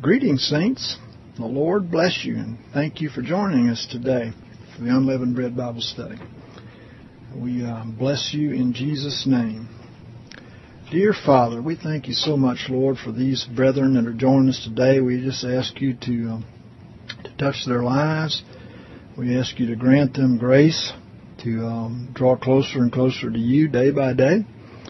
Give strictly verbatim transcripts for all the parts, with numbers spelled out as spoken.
Greetings, saints. The Lord bless you, and thank you for joining us today for the Unleavened Bread Bible Study. We uh, bless you in Jesus' name. Dear Father, we thank you so much, Lord, for these brethren that are joining us today. We just ask you to, um, to touch their lives. We ask you to grant them grace to um, draw closer and closer to you day by day.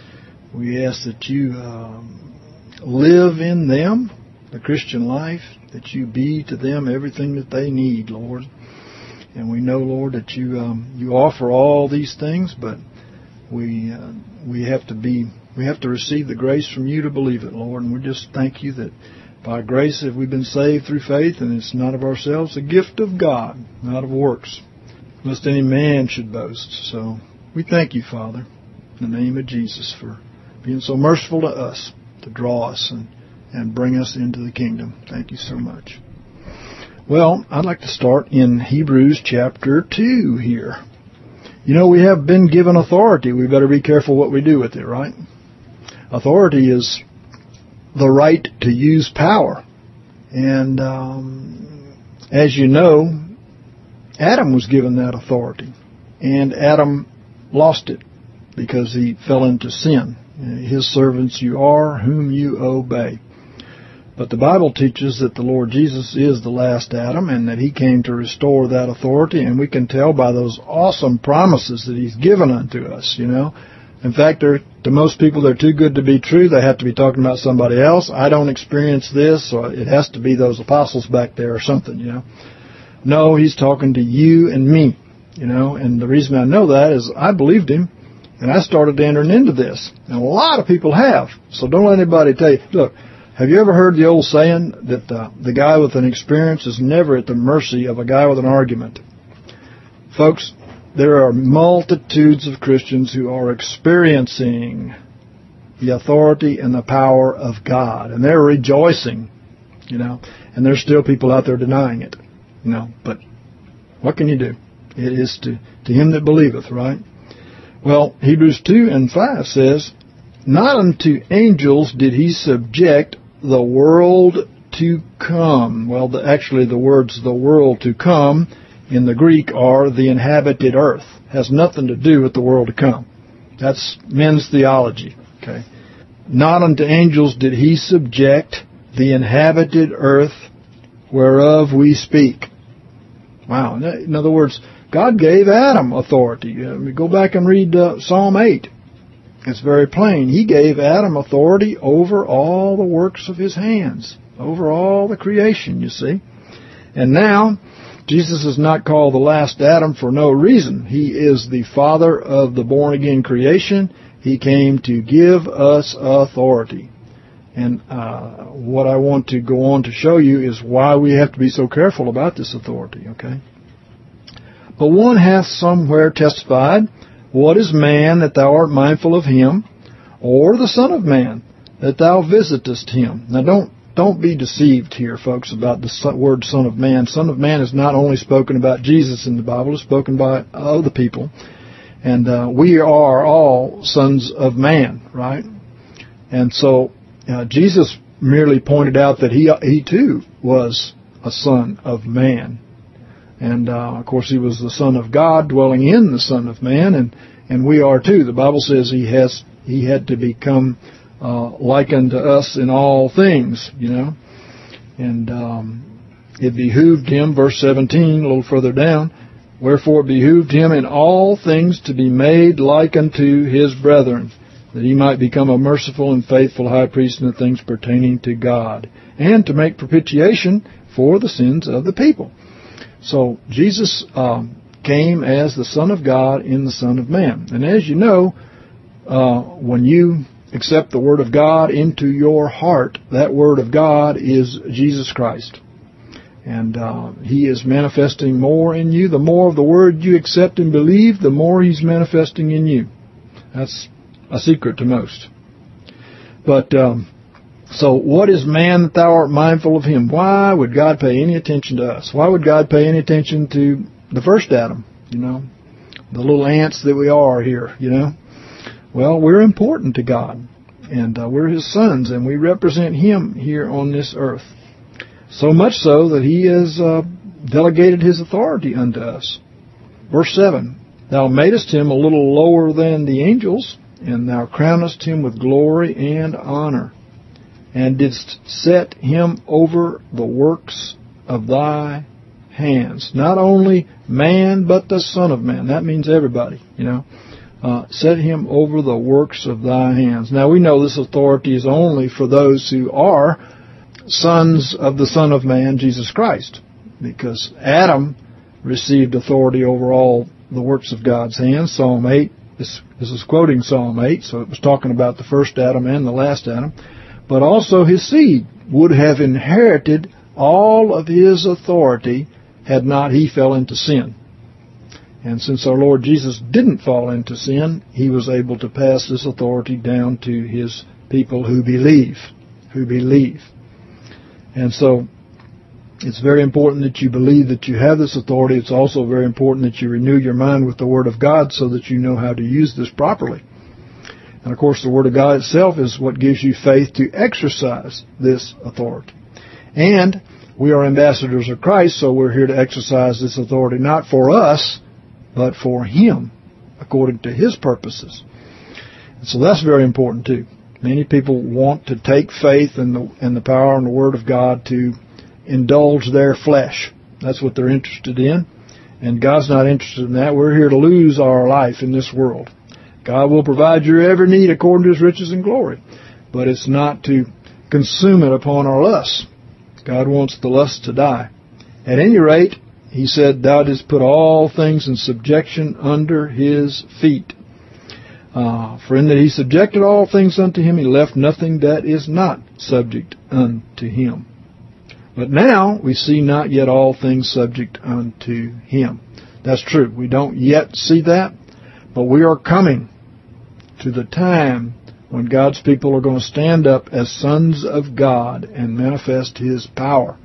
We ask that you um, live in them the Christian life, that you be to them everything that they need, Lord. And we know, Lord, that you um, you offer all these things, but we uh, we have to be we have to receive the grace from you to believe it, Lord. And we just thank you that by grace have we been saved through faith, and it's not of ourselves, a gift of God, not of works, lest any man should boast. So we thank you, Father, in the name of Jesus, for being so merciful to us, to draw us and and bring us into the kingdom. Thank you so much. Well, I'd like to start in Hebrews chapter two here. You know, we have been given authority. We better be careful what we do with it, right? Authority is the right to use power. And um, as you know, Adam was given that authority. And Adam lost it because he fell into sin. His servants you are, whom you obey. But the Bible teaches that the Lord Jesus is the last Adam and that he came to restore that authority, and we can tell by those awesome promises that he's given unto us, you know. In fact, they're, to most people, they're too good to be true. They have to be talking about somebody else. I don't experience this, so it has to be those apostles back there or something, you know. No, he's talking to you and me, you know, and the reason I know that is I believed him, and I started entering into this. And a lot of people have, so don't let anybody tell you, look, have you ever heard the old saying that uh, the guy with an experience is never at the mercy of a guy with an argument? Folks, there are multitudes of Christians who are experiencing the authority and the power of God, and they're rejoicing, you know, and there's still people out there denying it, you know, but what can you do? It is to, to him that believeth, right? Well, Hebrews two and five says, not unto angels did he subject the world to come. Well, the, actually the words the world to come in the Greek are the inhabited earth. Has nothing to do with the world to come. That's men's theology. Okay. Not unto angels did he subject the inhabited earth whereof we speak. Wow. In other words, God gave Adam authority. Uh, go back and read uh, Psalm eight. It's very plain. He gave Adam authority over all the works of his hands, over all the creation, you see. And now, Jesus is not called the last Adam for no reason. He is the father of the born-again creation. He came to give us authority. And uh, what I want to go on to show you is why we have to be so careful about this authority, okay? But one hath somewhere testified, what is man that thou art mindful of him, or the Son of Man that thou visitest him? Now don't don't be deceived here, folks, about the word Son of Man. Son of Man is not only spoken about Jesus in the Bible, it's spoken by other people. And uh, we are all sons of man, right? And so uh, Jesus merely pointed out that he he too was a son of man. And, uh, of course, he was the Son of God dwelling in the Son of Man, and, and we are too. The Bible says he has he had to become uh, like unto us in all things, you know. And um, it behooved him, verse seventeen, a little further down, wherefore it behooved him in all things to be made like unto his brethren, that he might become a merciful and faithful high priest in the things pertaining to God, and to make propitiation for the sins of the people. So Jesus um, came as the Son of God in the Son of Man. And as you know, uh, when you accept the Word of God into your heart, that Word of God is Jesus Christ. And uh, He is manifesting more in you. The more of the Word you accept and believe, the more He's manifesting in you. That's a secret to most. But um, so what is man that thou art mindful of him? Why would God pay any attention to us? Why would God pay any attention to the first Adam, you know, the little ants that we are here, you know? Well, we're important to God, and uh, we're His sons, and we represent Him here on this earth. So much so that he has uh, delegated his authority unto us. Verse seven, thou madest him a little lower than the angels, and thou crownest him with glory and honor, and didst set him over the works of thy hands. Not only man, but the Son of Man. That means everybody, you know. Uh, set him over the works of thy hands. Now, we know this authority is only for those who are sons of the Son of Man, Jesus Christ, because Adam received authority over all the works of God's hands. Psalm eight, this, this is quoting Psalm eight, so it was talking about the first Adam and the last Adam. But also his seed would have inherited all of his authority had not he fell into sin. And since our Lord Jesus didn't fall into sin, he was able to pass this authority down to his people who believe, who believe. And so it's very important that you believe that you have this authority. It's also very important that you renew your mind with the Word of God so that you know how to use this properly. And, of course, the Word of God itself is what gives you faith to exercise this authority. And we are ambassadors of Christ, so we're here to exercise this authority not for us, but for Him, according to His purposes. And so that's very important, too. Many people want to take faith in the, in the power and the Word of God to indulge their flesh. That's what they're interested in. And God's not interested in that. We're here to lose our life in this world. God will provide your every need according to His riches and glory. But it's not to consume it upon our lusts. God wants the lust to die. At any rate, He said, thou didst put all things in subjection under His feet. Uh, for in that He subjected all things unto Him, He left nothing that is not subject unto Him. But now we see not yet all things subject unto Him. That's true. We don't yet see that, but we are coming to the time when God's people are going to stand up as sons of God and manifest His power.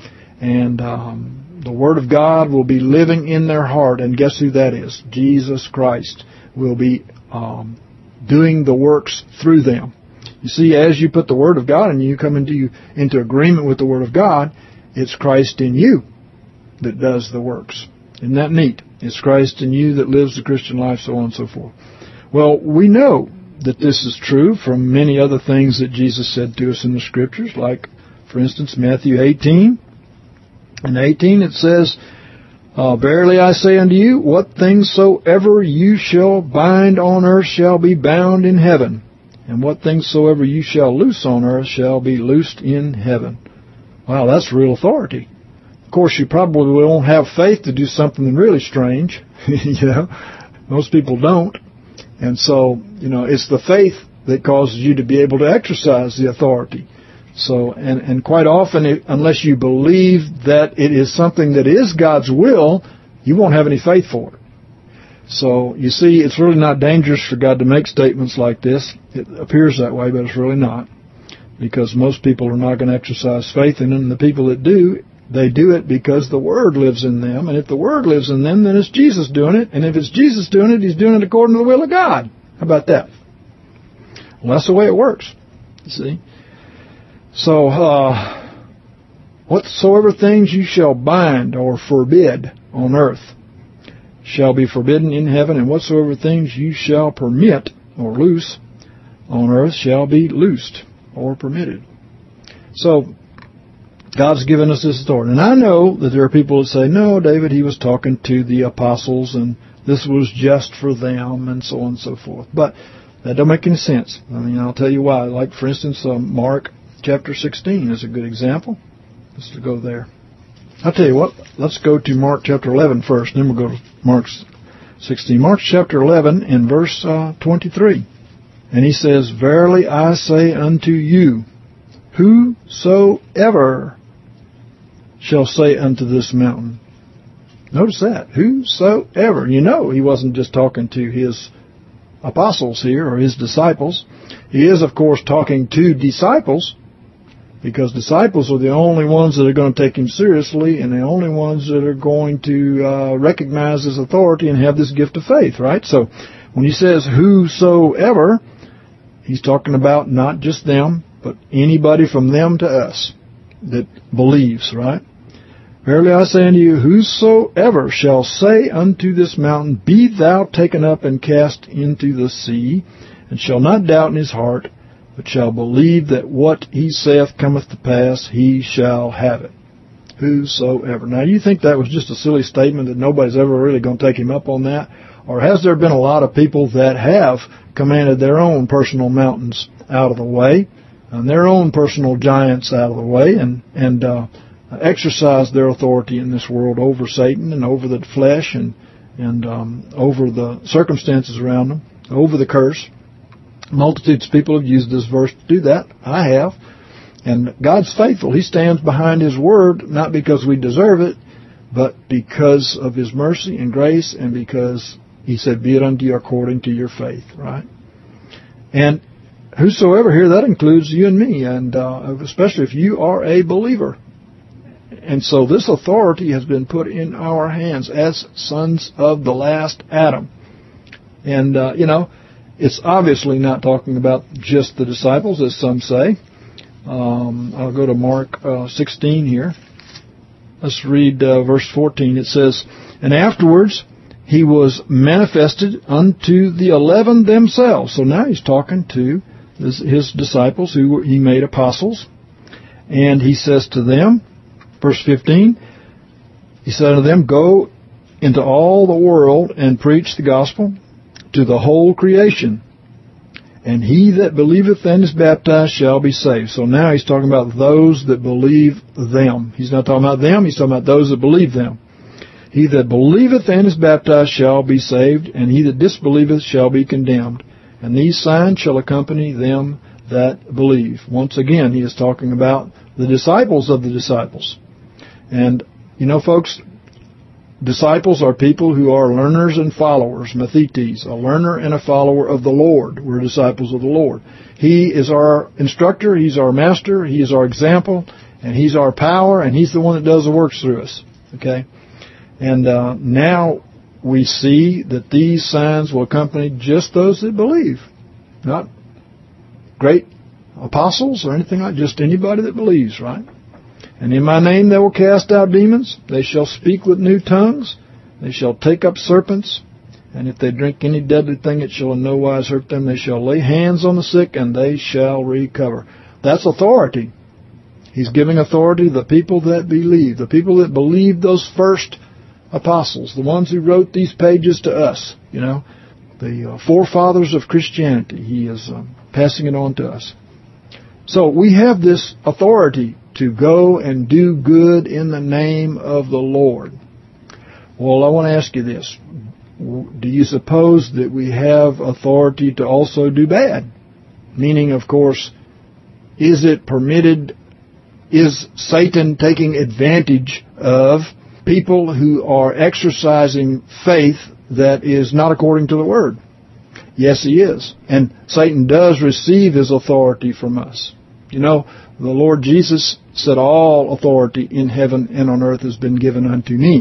And um, the Word of God will be living in their heart. And guess who that is? Jesus Christ will be um, doing the works through them. You see, as you put the Word of God in you, come into you into agreement with the Word of God, it's Christ in you that does the works. Isn't that neat? It's Christ in you that lives the Christian life, so on and so forth. Well, we know that this is true from many other things that Jesus said to us in the Scriptures, like, for instance, Matthew eighteen. In eighteen it says, uh, verily I say unto you, what things soever you shall bind on earth shall be bound in heaven, and what things soever you shall loose on earth shall be loosed in heaven. Wow, that's real authority. Of course, you probably won't have faith to do something really strange. You know, most people don't. And so, you know, it's the faith that causes you to be able to exercise the authority. So, and, and quite often, it, unless you believe that it is something that is God's will, you won't have any faith for it. So, you see, it's really not dangerous for God to make statements like this. It appears that way, but it's really not. Because most people are not going to exercise faith in it, and the people that do, they do it because the Word lives in them. And if the Word lives in them, then it's Jesus doing it. And if it's Jesus doing it, He's doing it according to the will of God. How about that? Well, that's the way it works, you see. So, uh, whatsoever things you shall bind or forbid on earth shall be forbidden in heaven, and whatsoever things you shall permit or loose on earth shall be loosed or permitted. So, God's given us this authority. And I know that there are people that say, no, David, he was talking to the apostles, and this was just for them, and so on and so forth. But that don't make any sense. I mean, I'll tell you why. Like, for instance, um, Mark chapter sixteen is a good example. Let's go there. I'll tell you what, let's go to Mark chapter eleven first, and then we'll go to Mark sixteen. Mark chapter eleven in verse uh, twenty-three. And he says, verily I say unto you, whosoever shall say unto this mountain. Notice that. Whosoever. You know, he wasn't just talking to his apostles here or his disciples. He is, of course, talking to disciples, because disciples are the only ones that are going to take him seriously and the only ones that are going to uh, recognize his authority and have this gift of faith, right? So when he says whosoever, he's talking about not just them, but anybody from them to us. that believes, right? Verily I say unto you, whosoever shall say unto this mountain, Be thou taken up and cast into the sea, and shall not doubt in his heart, but shall believe that what he saith cometh to pass, he shall have it. Whosoever. Now, you think that was just a silly statement that nobody's ever really going to take him up on that? Or has there been a lot of people that have commanded their own personal mountains out of the way, and their own personal giants out of the way, and, and uh, exercised their authority in this world over Satan and over the flesh and, and um, over the circumstances around them, over the curse? Multitudes of people have used this verse to do that. I have. And God's faithful. He stands behind His Word, not because we deserve it, but because of His mercy and grace, and because He said, Be it unto you according to your faith, right? And whosoever here, that includes you and me, and uh, especially if you are a believer. And so this authority has been put in our hands as sons of the last Adam. And, uh, you know, it's obviously not talking about just the disciples, as some say. Um, I'll go to Mark uh, sixteen here. Let's read uh, verse fourteen. It says, And afterwards he was manifested unto the eleven themselves. So now he's talking to his, his disciples who he made apostles. And he says to them, verse fifteen, he said unto them, Go into all the world and preach the gospel to the whole creation. And he that believeth and is baptized shall be saved. So now he's talking about those that believe them. He's not talking about them, he's talking about those that believe them. He that believeth and is baptized shall be saved, and he that disbelieveth shall be condemned. And these signs shall accompany them that believe. Once again, he is talking about the disciples of the disciples. And, you know, folks, disciples are people who are learners and followers, mathetes, a learner and a follower of the Lord. We're disciples of the Lord. He is our instructor, He's our master, He is our example, and He's our power, and He's the one that does the works through us. Okay? And uh, now we see that these signs will accompany just those that believe. Not great apostles or anything like that, just anybody that believes, right? And in my name they will cast out demons. They shall speak with new tongues. They shall take up serpents. And if they drink any deadly thing, it shall in no wise hurt them. They shall lay hands on the sick, and they shall recover. That's authority. He's giving authority to the people that believe. The people that believe, those first apostles. The ones who wrote these pages to us. You know, the uh, forefathers of Christianity. He is um, passing it on to us. So we have this authority to go and do good in the name of the Lord. Well, I want to ask you this. Do you suppose that we have authority to also do bad? Meaning, of course, is it permitted, is Satan taking advantage of people who are exercising faith that is not according to the Word? Yes, he is. And Satan does receive his authority from us. You know, the Lord Jesus said, All authority in heaven and on earth has been given unto me.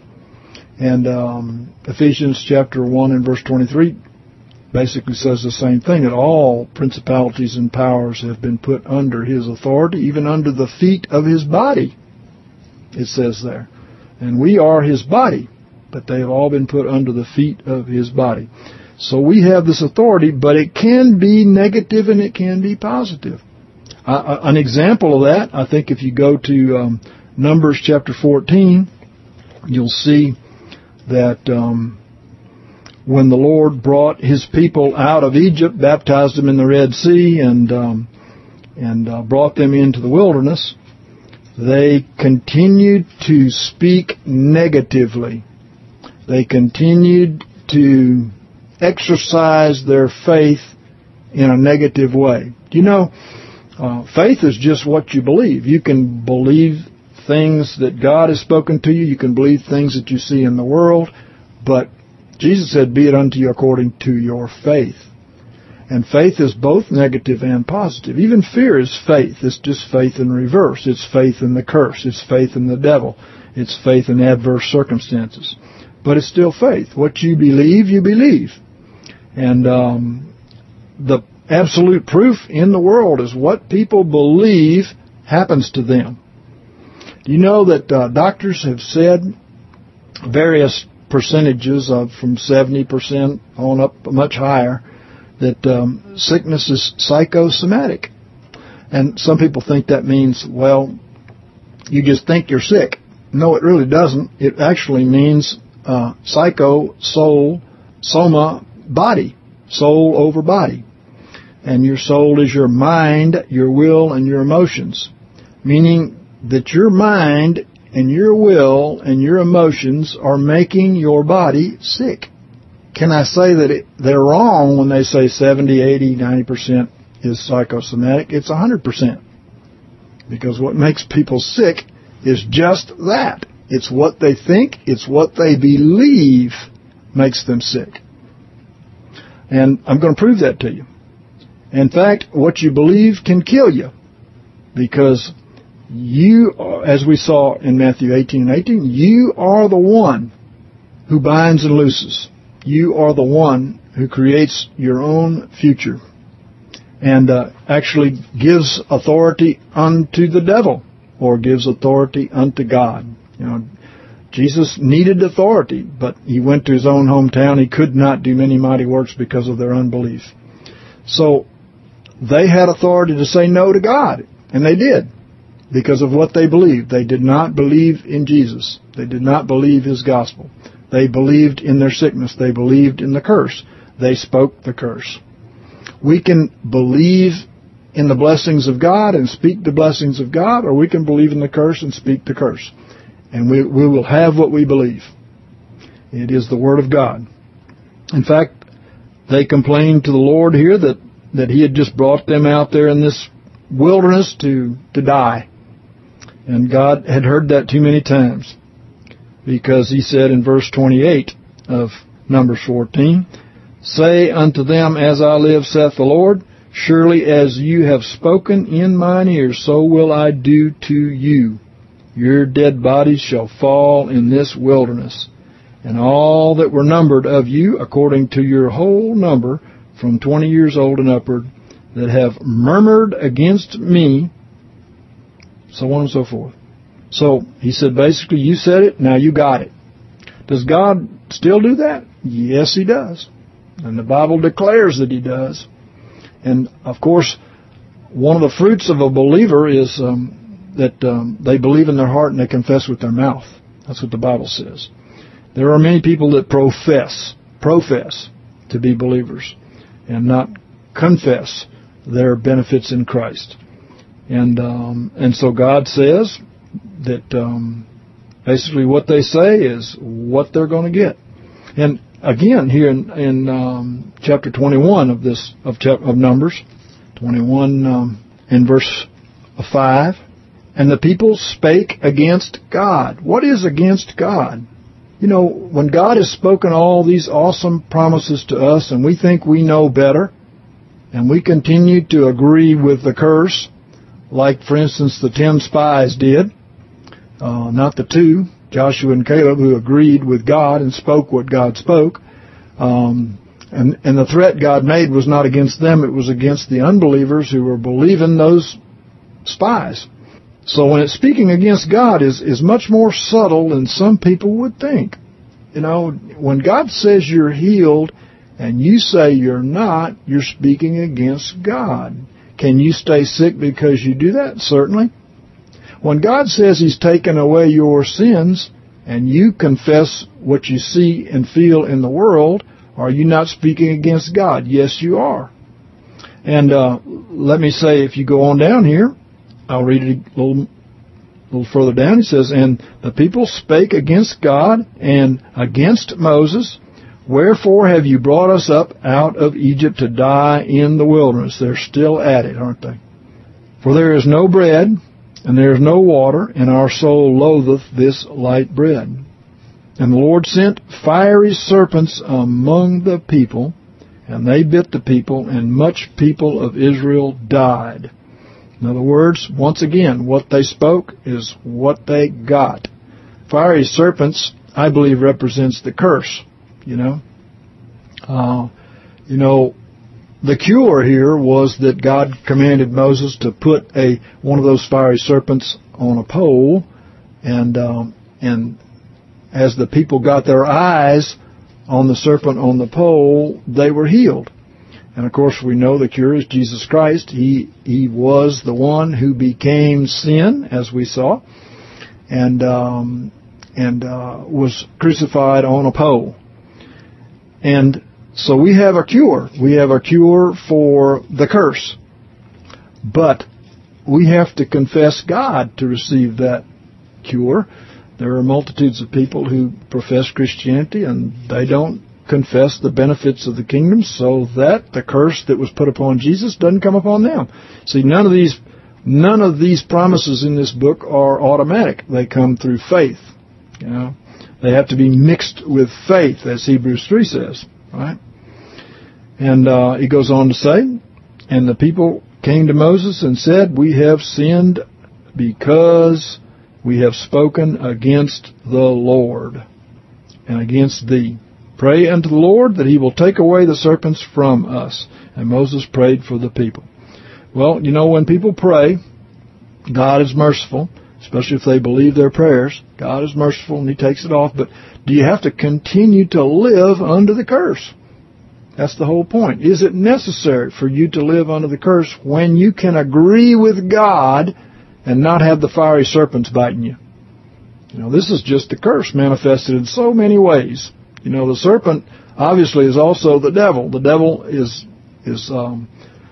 And um, Ephesians chapter one and verse twenty-three basically says the same thing, that all principalities and powers have been put under His authority, even under the feet of His body, it says there. And we are His body, but they have all been put under the feet of His body. So we have this authority, but it can be negative and it can be positive. Uh, an example of that, I think if you go to um, Numbers chapter fourteen, you'll see that um, when the Lord brought His people out of Egypt, baptized them in the Red Sea, and um, and uh, brought them into the wilderness, they continued to speak negatively. They continued to exercise their faith in a negative way. You know, Uh, faith is just what you believe. You can believe things that God has spoken to you. You can believe things that you see in the world. But Jesus said, Be it unto you according to your faith. And faith is both negative and positive. Even fear is faith. It's just faith in reverse. It's faith in the curse. It's faith in the devil. It's faith in adverse circumstances. But it's still faith. What you believe, you believe. And um, the absolute proof in the world is what people believe happens to them. Do you know that uh, doctors have said various percentages of from seventy percent on up much higher that um, sickness is psychosomatic? And some people think that means, well, you just think you're sick. No, it really doesn't. It actually means uh, psycho, soul, soma, body, soul over body. And your soul is your mind, your will, and your emotions, meaning that your mind and your will and your emotions are making your body sick. Can I say that it, they're wrong when they say seventy, eighty, ninety percent is psychosomatic? It's one hundred percent. Because what makes people sick is just that. It's what they think, it's what they believe makes them sick. And I'm going to prove that to you. In fact, what you believe can kill you, because you, are, as we saw in Matthew eighteen and eighteen, you are the one who binds and looses. You are the one who creates your own future and uh, actually gives authority unto the devil or gives authority unto God. You know, Jesus needed authority, but he went to his own hometown. He could not do many mighty works because of their unbelief. So they had authority to say no to God, and they did because of what they believed. They did not believe in Jesus. They did not believe his gospel. They believed in their sickness. They believed in the curse. They spoke the curse. We can believe in the blessings of God and speak the blessings of God, or we can believe in the curse and speak the curse. And we, we will have what we believe. It is the Word of God. In fact, they complained to the Lord here that, that he had just brought them out there in this wilderness to, to die. And God had heard that too many times, because he said in verse twenty-eight of Numbers fourteen, "Say unto them, As I live, saith the Lord, surely as you have spoken in mine ears, so will I do to you. Your dead bodies shall fall in this wilderness, and all that were numbered of you, according to your whole number, from twenty years old and upward, that have murmured against me," so on and so forth. So he said, basically, you said it, now you got it. Does God still do that? Yes, he does. And the Bible declares that he does. And, of course, one of the fruits of a believer is um, that um, they believe in their heart and they confess with their mouth. That's what the Bible says. There are many people that profess, profess to be believers and not confess their benefits in Christ. And um, and so God says that um, basically what they say is what they're going to get. And again, here in, in um, chapter twenty-one of this of, of Numbers, twenty-one um, in verse five, "And the people spake against God." What is against God? You know, when God has spoken all these awesome promises to us, and we think we know better, and we continue to agree with the curse, like, for instance, the ten spies did, uh, not the two, Joshua and Caleb, who agreed with God and spoke what God spoke. Um, and, and the threat God made was not against them, it was against the unbelievers who were believing those spies. So when it's speaking against God is, is much more subtle than some people would think. You know, when God says you're healed and you say you're not, you're speaking against God. Can you stay sick because you do that? Certainly. When God says he's taken away your sins and you confess what you see and feel in the world, are you not speaking against God? Yes, you are. And uh, let me say, if you go on down here, I'll read it a little, little further down. He says, "And the people spake against God and against Moses, wherefore have you brought us up out of Egypt to die in the wilderness?" They're still at it, aren't they? "For there is no bread, and there is no water, and our soul loatheth this light bread. And the Lord sent fiery serpents among the people, and they bit the people, and much people of Israel died." In other words, once again, what they spoke is what they got. Fiery serpents, I believe, represents the curse, you know. Uh, you know, the cure here was that God commanded Moses to put a one of those fiery serpents on a pole And um, and as the people got their eyes on the serpent on the pole, they were healed. And of course, we know the cure is Jesus Christ. He he was the one who became sin, as we saw, and um, and uh, was crucified on a pole. And so we have a cure. We have a cure for the curse. But we have to confess God to receive that cure. There are multitudes of people who profess Christianity and they don't confess the benefits of the kingdom, so that the curse that was put upon Jesus doesn't come upon them. See, none of these none of these promises in this book are automatic. They come through faith. You know, they have to be mixed with faith, as Hebrews three says, right? And uh, he goes on to say, and the people came to Moses and said, "We have sinned because we have spoken against the Lord and against thee. Pray unto the Lord that he will take away the serpents from us." And Moses prayed for the people. Well, you know, when people pray, God is merciful, especially if they believe their prayers. God is merciful and he takes it off. But do you have to continue to live under the curse? That's the whole point. Is it necessary for you to live under the curse when you can agree with God and not have the fiery serpents biting you? You know, this is just the curse manifested in so many ways. You know, the serpent obviously is also the devil. The devil is is um,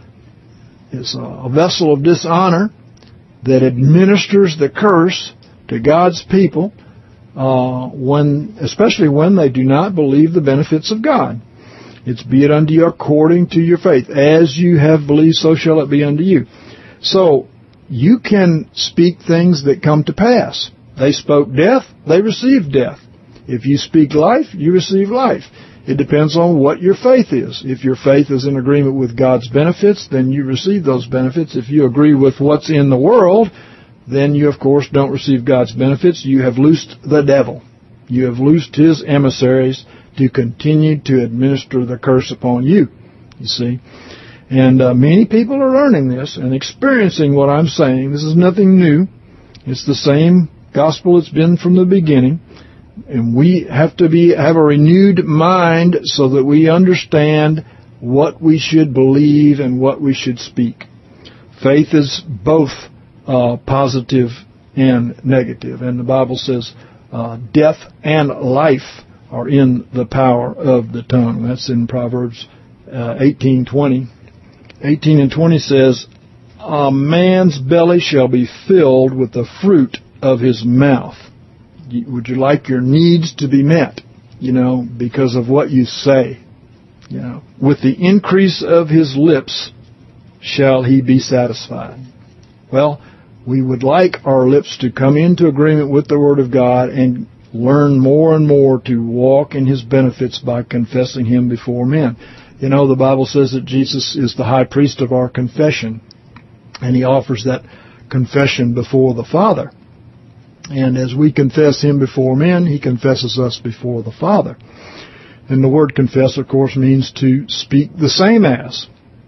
is a vessel of dishonor that administers the curse to God's people, uh, when, especially when they do not believe the benefits of God. It's be it unto you according to your faith. As you have believed, so shall it be unto you. So, you can speak things that come to pass. They spoke death, they received death. If you speak life, you receive life. It depends on what your faith is. If your faith is in agreement with God's benefits, then you receive those benefits. If you agree with what's in the world, then you, of course, don't receive God's benefits. You have loosed the devil. You have loosed his emissaries to continue to administer the curse upon you, you see. And uh, many people are learning this and experiencing what I'm saying. This is nothing new. It's the same gospel it's been from the beginning. And we have to be have a renewed mind so that we understand what we should believe and what we should speak. Faith is both uh, positive and negative. And the Bible says uh, death and life are in the power of the tongue. That's in Proverbs uh, eighteen twenty. eighteen and twenty says, "A man's belly shall be filled with the fruit of his mouth." Would you like your needs to be met, you know, because of what you say? You know, with the increase of his lips shall he be satisfied. Well, we would like our lips to come into agreement with the Word of God and learn more and more to walk in his benefits by confessing him before men. You know, the Bible says that Jesus is the high priest of our confession, and he offers that confession before the Father. And as we confess him before men, he confesses us before the Father. And the word confess, of course, means to speak the same as.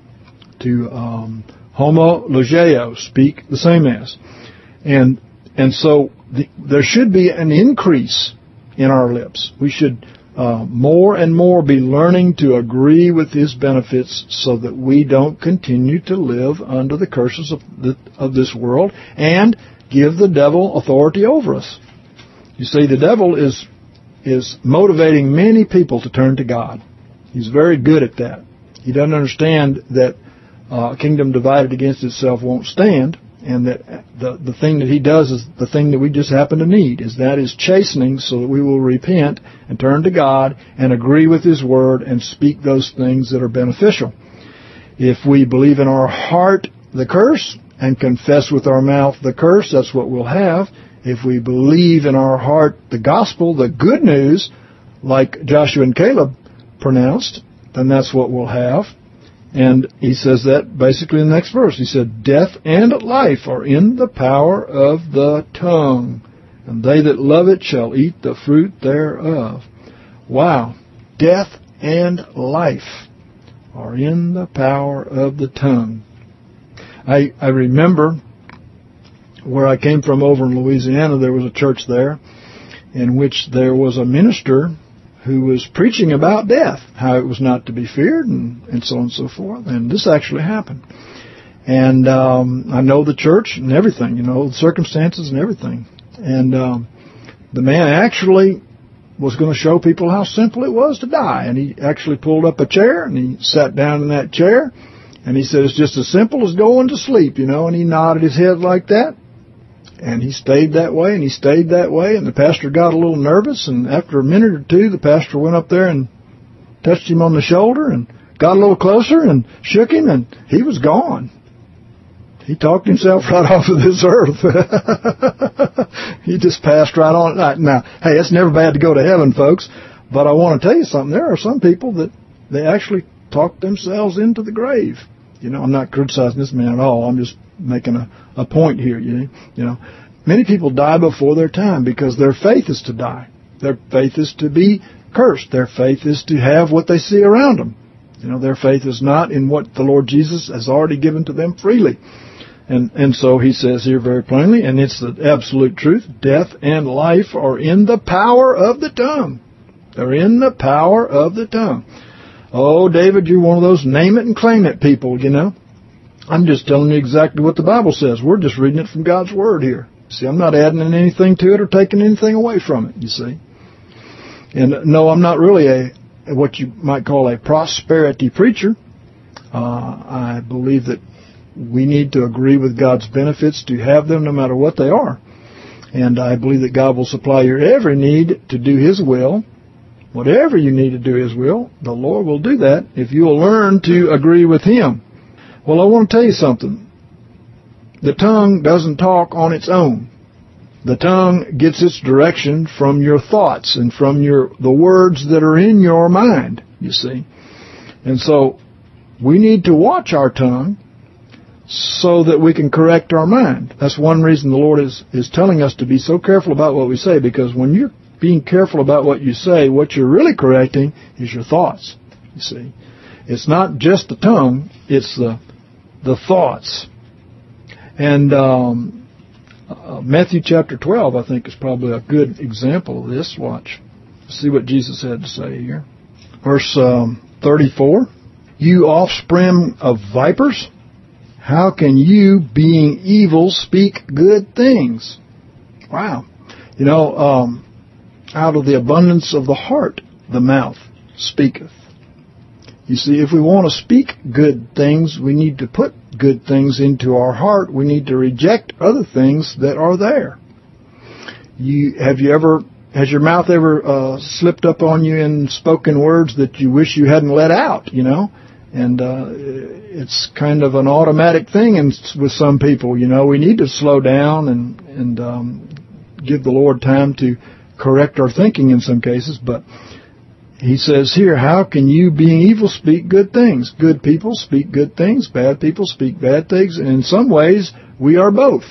To um, homologeo, speak the same as. And and so the, there should be an increase in our lips. We should uh, more and more be learning to agree with his benefits so that we don't continue to live under the curses of, the, of this world and give the devil authority over us. You see, the devil is is motivating many people to turn to God. He's very good at that. He doesn't understand that uh, a kingdom divided against itself won't stand, and that the the thing that he does is the thing that we just happen to need, is that is chastening so that we will repent and turn to God and agree with his word and speak those things that are beneficial. If we believe in our heart the curse and confess with our mouth the curse, that's what we'll have. If we believe in our heart the gospel, the good news, like Joshua and Caleb pronounced, then that's what we'll have. And he says that basically in the next verse. He said, "Death and life are in the power of the tongue, and they that love it shall eat the fruit thereof." Wow. Death and life are in the power of the tongue. I, I remember where I came from over in Louisiana, there was a church there in which there was a minister who was preaching about death, how it was not to be feared, and, and so on and so forth. And this actually happened. And um, I know the church and everything, you know, the circumstances and everything. And um, the man actually was going to show people how simple it was to die. And he actually pulled up a chair, and he sat down in that chair, and he said, it's just as simple as going to sleep, you know, and he nodded his head like that. And he stayed that way, and he stayed that way, and the pastor got a little nervous, and after a minute or two, the pastor went up there and touched him on the shoulder and got a little closer and shook him, and he was gone. He talked himself right off of this earth. He just passed right on. Now, hey, it's never bad to go to heaven, folks, but I want to tell you something. There are some people that they actually talk themselves into the grave. You know, I'm not criticizing this man at all. I'm just making a, a point here. You know, you know, many people die before their time because their faith is to die. Their faith is to be cursed. Their faith is to have what they see around them. You know, their faith is not in what the Lord Jesus has already given to them freely. And and so he says here very plainly, and it's the absolute truth, death and life are in the power of the tongue. They're in the power of the tongue. Oh, David, you're one of those name it and claim it people, you know. I'm just telling you exactly what the Bible says. We're just reading it from God's Word here. See, I'm not adding anything to it or taking anything away from it, you see. And no, I'm not really a what you might call a prosperity preacher. Uh, I believe that we need to agree with God's benefits to have them no matter what they are. And I believe that God will supply your every need to do His will. Whatever you need to do His will, the Lord will do that if you will learn to agree with Him. Well, I want to tell you something. The tongue doesn't talk on its own. The tongue gets its direction from your thoughts and from your the words that are in your mind, you see. And so we need to watch our tongue so that we can correct our mind. That's one reason the Lord is, is telling us to be so careful about what we say, because when you're being careful about what you say, what you're really correcting is your thoughts, you see. It's not just the tongue, it's the the thoughts. And um, uh, Matthew chapter twelve, I think, is probably a good example of this. Watch. See what Jesus had to say here. Verse um, thirty-four. You offspring of vipers, how can you, being evil, speak good things? Wow. You know, um, out of the abundance of the heart, the mouth speaketh. You see, if we want to speak good things, we need to put good things into our heart. We need to reject other things that are there. You have you ever has your mouth ever uh, slipped up on you in spoken words that you wish you hadn't let out? You know, and uh, it's kind of an automatic thing. And with some people, you know, we need to slow down and and um, give the Lord time to correct our thinking in some cases, but. He says here, how can you, being evil, speak good things? Good people speak good things. Bad people speak bad things. And in some ways, we are both.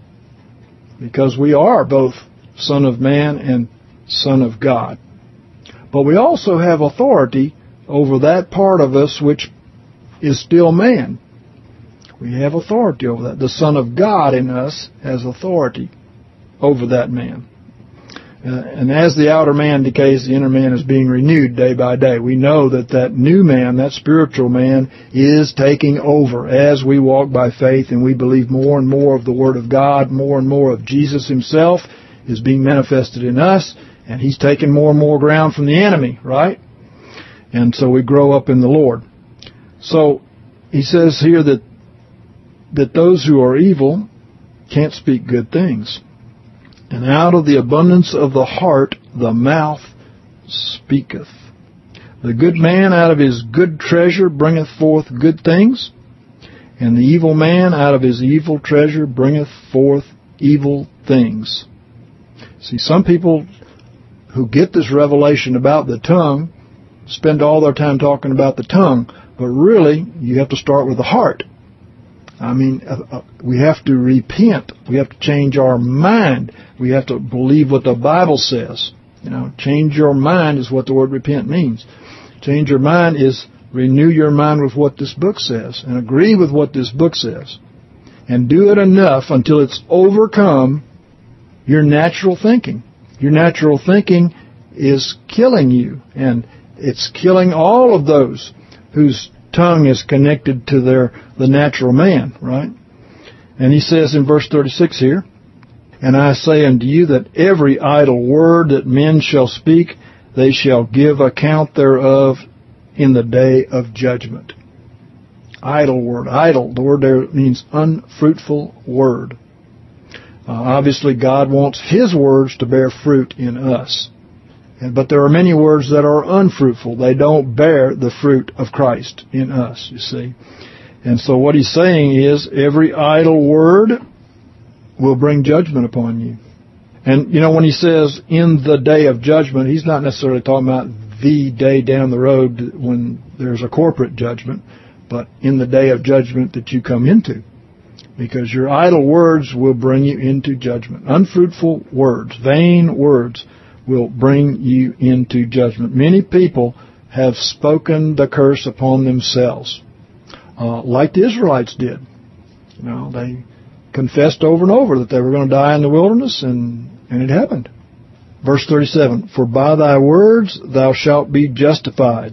Because we are both Son of Man and Son of God. But we also have authority over that part of us which is still man. We have authority over that. The Son of God in us has authority over that man. Uh, and as the outer man decays, the inner man is being renewed day by day. We know that that new man, that spiritual man, is taking over as we walk by faith and we believe more and more of the Word of God, more and more of Jesus Himself is being manifested in us, and He's taking more and more ground from the enemy, right? And so we grow up in the Lord. So he says here that that those who are evil can't speak good things. And out of the abundance of the heart, the mouth speaketh. The good man out of his good treasure bringeth forth good things, and the evil man out of his evil treasure bringeth forth evil things. See, some people who get this revelation about the tongue spend all their time talking about the tongue, but really, you have to start with the heart. I mean, uh, uh, we have to repent. We have to change our mind. We have to believe what the Bible says. You know, change your mind is what the word repent means. Change your mind is renew your mind with what this book says and agree with what this book says. and do it enough until it's overcome your natural thinking. Your natural thinking is killing you, and it's killing all of those whose tongue is connected to their the natural man, right? And he says in verse thirty-six here, "And I say unto you that every idle word that men shall speak, they shall give account thereof in the day of judgment." Idle word. Idle, the word there means unfruitful word. Uh, obviously, God wants His words to bear fruit in us. And, but there are many words that are unfruitful. They don't bear the fruit of Christ in us, you see. And so what He's saying is, every idle word will bring judgment upon you. And, you know, when He says, in the day of judgment, He's not necessarily talking about the day down the road when there's a corporate judgment, but in the day of judgment that you come into. Because your idle words will bring you into judgment. Unfruitful words, vain words, will bring you into judgment. Many people have spoken the curse upon themselves, uh, like the Israelites did. You know, they confessed over and over that they were going to die in the wilderness, and, and it happened. Verse thirty-seven, "For by thy words thou shalt be justified,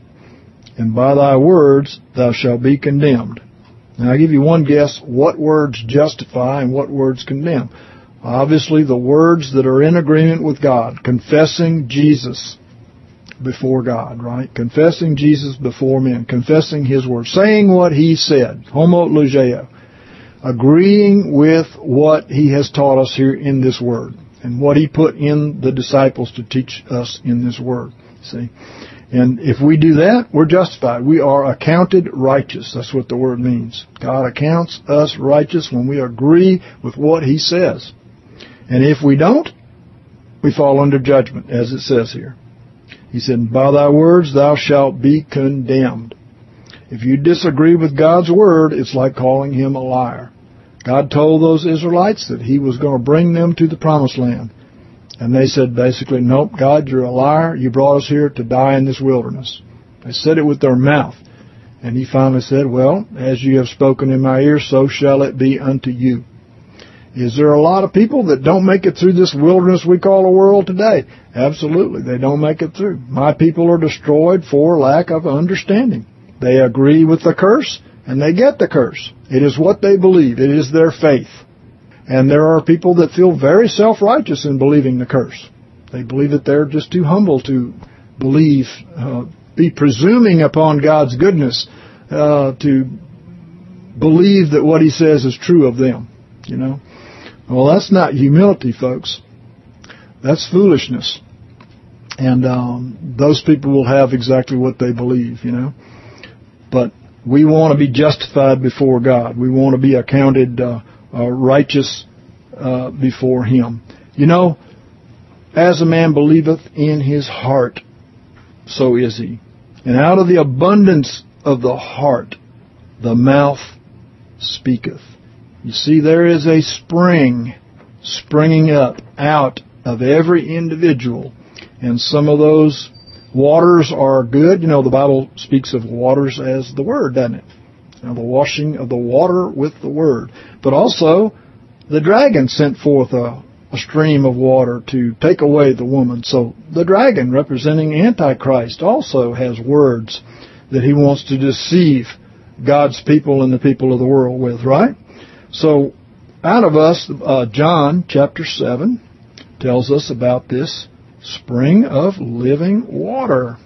and by thy words thou shalt be condemned." Now, I'll give you one guess what words justify and what words condemn. Obviously, the words that are in agreement with God, confessing Jesus before God, right? Confessing Jesus before men, confessing His word, saying what He said, homologeo, agreeing with what He has taught us here in this word, and what He put in the disciples to teach us in this word, see? And if we do that, we're justified. We are accounted righteous. That's what the word means. God accounts us righteous when we agree with what He says. And if we don't, we fall under judgment, as it says here. He said, "By thy words thou shalt be condemned." If you disagree with God's word, it's like calling Him a liar. God told those Israelites that He was going to bring them to the promised land. And they said basically, "Nope, God, you're a liar. You brought us here to die in this wilderness." They said it with their mouth. And He finally said, "Well, as you have spoken in my ear, so shall it be unto you." Is there a lot of people that don't make it through this wilderness we call a world today? Absolutely, they don't make it through. My people are destroyed for lack of understanding. They agree with the curse, and they get the curse. It is what they believe. It is their faith. And there are people that feel very self-righteous in believing the curse. They believe that they're just too humble to believe, uh, be presuming upon God's goodness, uh, to believe that what He says is true of them, you know. Well, that's not humility, folks. That's foolishness. And um, those people will have exactly what they believe, you know. But we want to be justified before God. We want to be accounted uh, uh, righteous uh, before Him. You know, as a man believeth in his heart, so is he. And out of the abundance of the heart, the mouth speaketh. You see, there is a spring springing up out of every individual. And some of those waters are good. You know, the Bible speaks of waters as the Word, doesn't it? You know, the washing of the water with the Word. But also, the dragon sent forth a, a stream of water to take away the woman. So the dragon, representing Antichrist, also has words that he wants to deceive God's people and the people of the world with, right? So, out of us, uh, John chapter seven tells us about this spring of living water.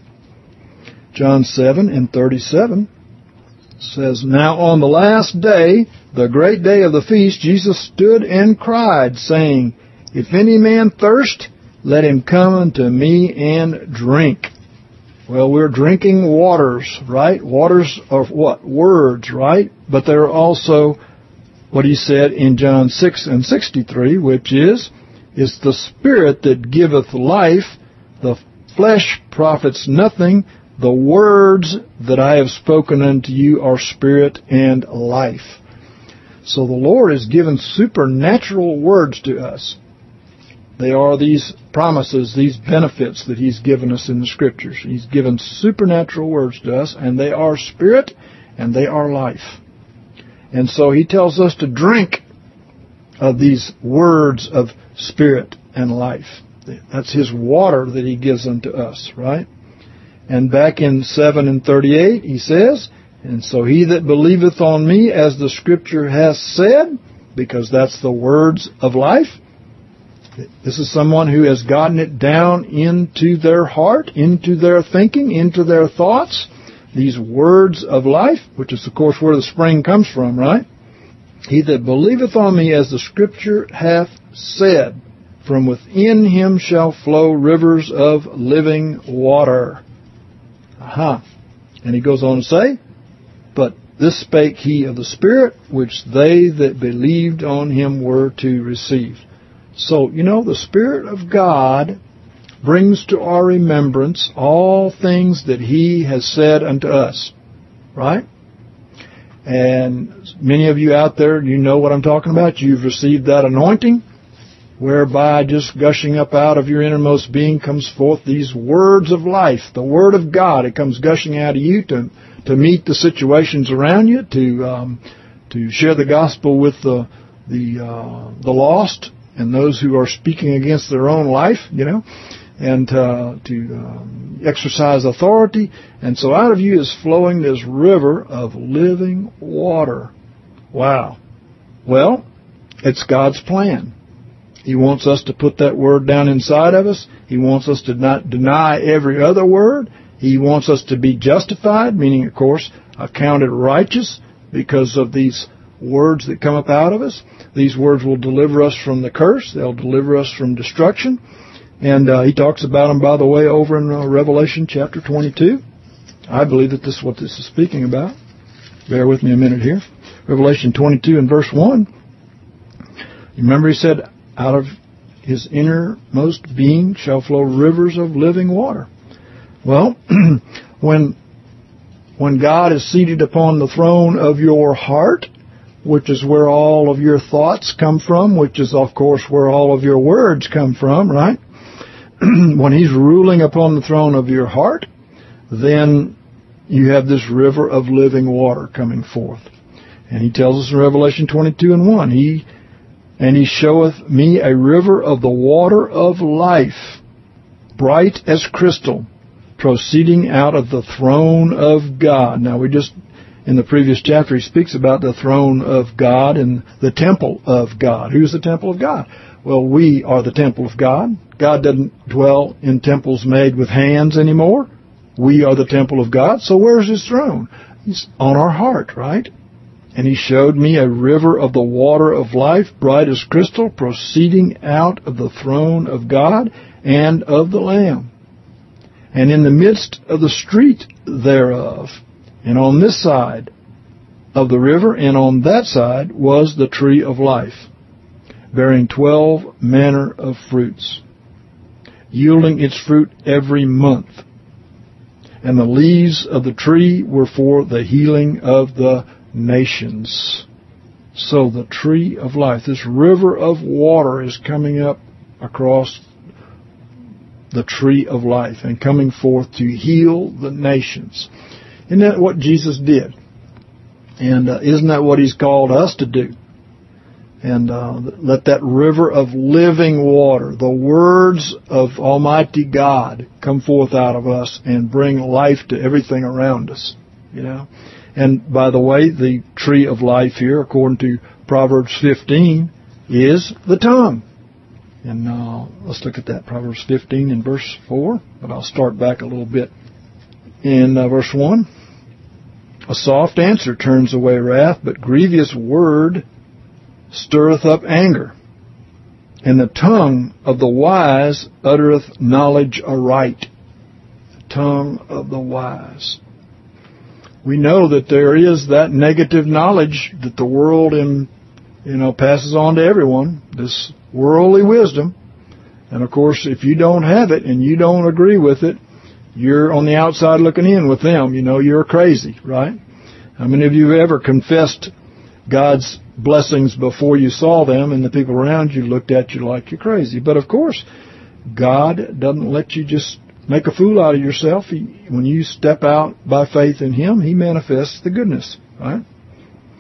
John seven and thirty-seven says, "Now on the last day, the great day of the feast, Jesus stood and cried, saying, If any man thirst, let him come unto me and drink." Well, we're drinking waters, right? Waters are what? Words, right? But they're also what He said in John six and sixty-three, which is, "It's the Spirit that giveth life, the flesh profits nothing. The words that I have spoken unto you are spirit and life." So the Lord has given supernatural words to us. They are these promises, these benefits that He's given us in the Scriptures. He's given supernatural words to us, and they are spirit and they are life. And so he tells us to drink of these words of spirit and life. That's his water that he gives unto us, right? And back in seven and thirty-eight, he says, and so he that believeth on me, as the Scripture hath said, because that's the words of life. This is someone who has gotten it down into their heart, into their thinking, into their thoughts. These words of life, which is, of course, where the spring comes from, right? He that believeth on me, as the Scripture hath said, from within him shall flow rivers of living water. Aha. And he goes on to say, but this spake he of the Spirit, which they that believed on him were to receive. So, you know, the Spirit of God brings to our remembrance all things that he has said unto us, right? And many of you out there, you know what I'm talking about. You've received that anointing, whereby just gushing up out of your innermost being comes forth these words of life, the Word of God. It comes gushing out of you to to meet the situations around you, to um, to share the gospel with the the uh, the lost and those who are speaking against their own life, you know, and uh, to um, exercise authority. And so out of you is flowing this river of living water. Wow. Well, it's God's plan. He wants us to put that word down inside of us. He wants us to not deny every other word. He wants us to be justified, meaning, of course, accounted righteous because of these words that come up out of us. These words will deliver us from the curse. They'll deliver us from destruction. And uh, he talks about them, by the way, over in uh, Revelation chapter twenty-two. I believe that this is what this is speaking about. Bear with me a minute here. Revelation twenty-two and verse one. You remember he said, out of his innermost being shall flow rivers of living water. Well, when when God is seated upon the throne of your heart, which is where all of your thoughts come from, which is, of course, where all of your words come from, right? When he's ruling upon the throne of your heart, then you have this river of living water coming forth. And he tells us in Revelation twenty-two and one, he and he showeth me a river of the water of life, bright as crystal, proceeding out of the throne of God. Now, we just, in the previous chapter, he speaks about the throne of God and the temple of God. Who's the temple of God? Well, we are the temple of God. God doesn't dwell in temples made with hands anymore. We are the temple of God. So where's his throne? He's on our heart, right? And he showed me a river of the water of life, bright as crystal, proceeding out of the throne of God and of the Lamb. And in the midst of the street thereof, and on this side of the river and on that side, was the tree of life, bearing twelve manner of fruits, yielding its fruit every month. And the leaves of the tree were for the healing of the nations. So the tree of life, this river of water, is coming up across the tree of life and coming forth to heal the nations. Isn't that what Jesus did? And uh, isn't that what he's called us to do? And uh, let that river of living water, the words of Almighty God, come forth out of us and bring life to everything around us. You know. And by the way, the tree of life here, according to Proverbs fifteen, is the tongue. And uh, let's look at that, Proverbs fifteen and verse four. But I'll start back a little bit in uh, verse one. A soft answer turns away wrath, but grievous word stirreth up anger. And the tongue of the wise uttereth knowledge aright. The tongue of the wise. We know that there is that negative knowledge that the world, in, you know, passes on to everyone, this worldly wisdom. And, of course, if you don't have it and you don't agree with it, you're on the outside looking in with them. You know, you're crazy, right? How many of you have ever confessed God's blessings before you saw them, and the people around you looked at you like you're crazy? But, of course, God doesn't let you just make a fool out of yourself. He, when you step out by faith in him, he manifests the goodness, right?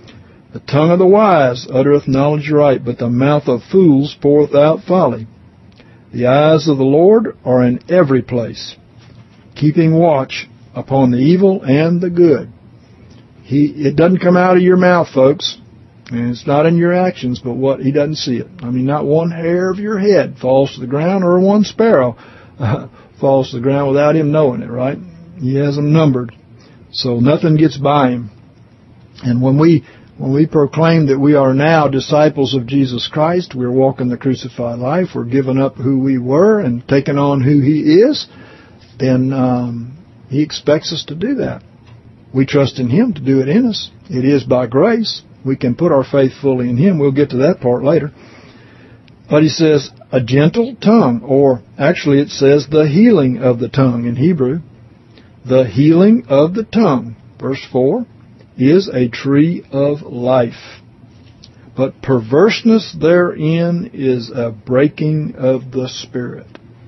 The tongue of the wise uttereth knowledge right, but the mouth of fools poureth out folly. The eyes of the Lord are in every place, keeping watch upon the evil and the good. He, it doesn't come out of your mouth, folks, and it's not in your actions, but what He doesn't see it. I mean, not one hair of your head falls to the ground, or one sparrow uh, falls to the ground without Him knowing it, right? He has them numbered, so nothing gets by Him. And when we when we proclaim that we are now disciples of Jesus Christ, we're walking the crucified life, we're giving up who we were and taking on who He is, then um, He expects us to do that. We trust in Him to do it in us. It is by grace. We can put our faith fully in Him. We'll get to that part later. But He says, a gentle tongue, or actually it says the healing of the tongue in Hebrew. The healing of the tongue, verse four, is a tree of life. But perverseness therein is a breaking of the spirit.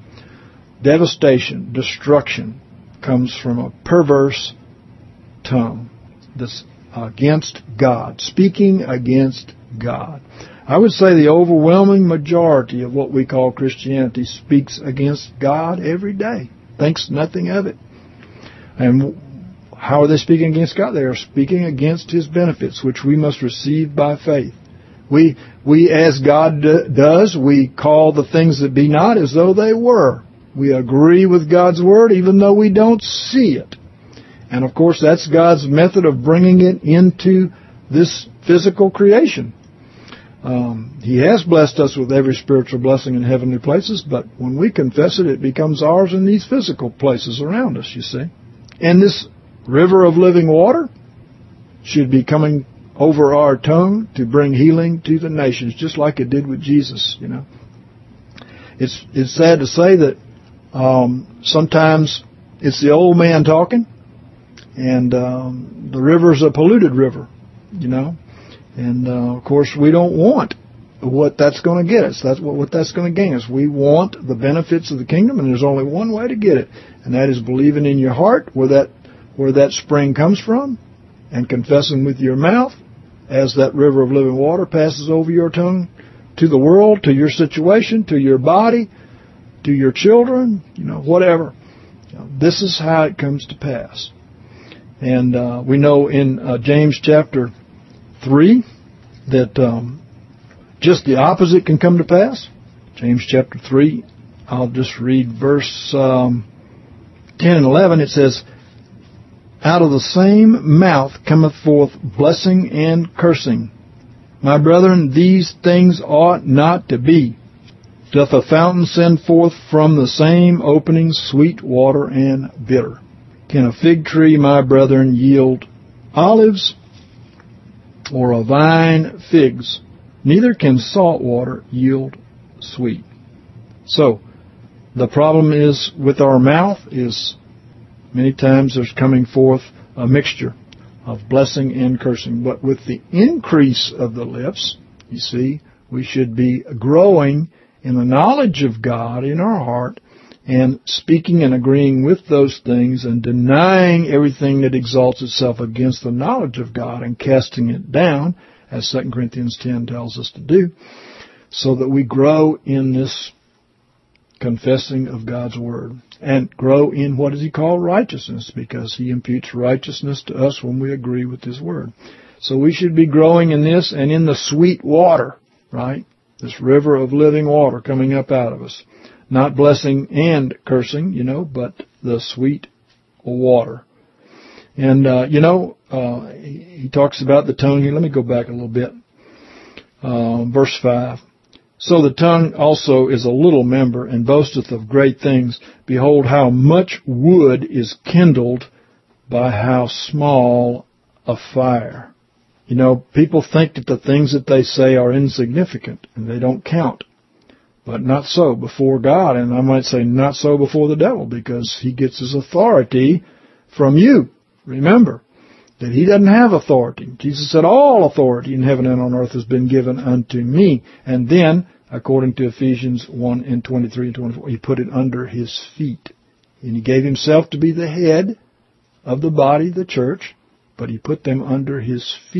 Devastation, destruction comes from a perverse tongue that's against God, speaking against God. I would say the overwhelming majority of what we call Christianity speaks against God every day, thinks nothing of it. And how are they speaking against God? They are speaking against His benefits, which we must receive by faith. We, we as God d- does, we call the things that be not as though they were. We agree with God's Word even though we don't see it. And of course, that's God's method of bringing it into this physical creation. Um, he has blessed us with every spiritual blessing in heavenly places, but when we confess it, it becomes ours in these physical places around us, you see. And this river of living water should be coming over our tongue to bring healing to the nations, just like it did with Jesus, you know. It's it's sad to say that um, sometimes it's the old man talking, and um, the river's a polluted river, you know. And, uh, of course, we don't want what that's going to get us. That's what, what that's going to gain us. We want the benefits of the kingdom, and there's only one way to get it, and that is believing in your heart where that where that spring comes from, and confessing with your mouth as that river of living water passes over your tongue to the world, to your situation, to your body, to your children, you know, whatever. You know, this is how it comes to pass. And uh, we know in uh, James chapter three that um, just the opposite can come to pass. James chapter three, I'll just read verse um, ten and eleven. It says, out of the same mouth cometh forth blessing and cursing. My brethren, these things ought not to be. Doth a fountain send forth from the same opening sweet water and bitter? Can a fig tree, my brethren, yield olives, or a vine figs? Neither can salt water yield sweet. So, the problem is with our mouth is many times there's coming forth a mixture of blessing and cursing. But with the increase of the lips, you see, we should be growing in the knowledge of God in our heart and speaking and agreeing with those things and denying everything that exalts itself against the knowledge of God and casting it down, as Second Corinthians ten tells us to do, so that we grow in this confessing of God's Word and grow in what is He called righteousness, because He imputes righteousness to us when we agree with His Word. So we should be growing in this and in the sweet water, right? This river of living water coming up out of us. Not blessing and cursing, you know, but the sweet water. And, uh, you know, uh, he, he talks about the tongue here. Let me go back a little bit. Uh, verse five. So the tongue also is a little member, and boasteth of great things. Behold, how much wood is kindled by how small a fire. You know, people think that the things that they say are insignificant, and they don't count. But not so before God, and I might say not so before the devil, because he gets his authority from you. Remember that he doesn't have authority. Jesus said, all authority in heaven and on earth has been given unto me. And then, according to Ephesians one and twenty-three and twenty-four, he put it under his feet. And he gave himself to be the head of the body, the church, but he put them under his feet.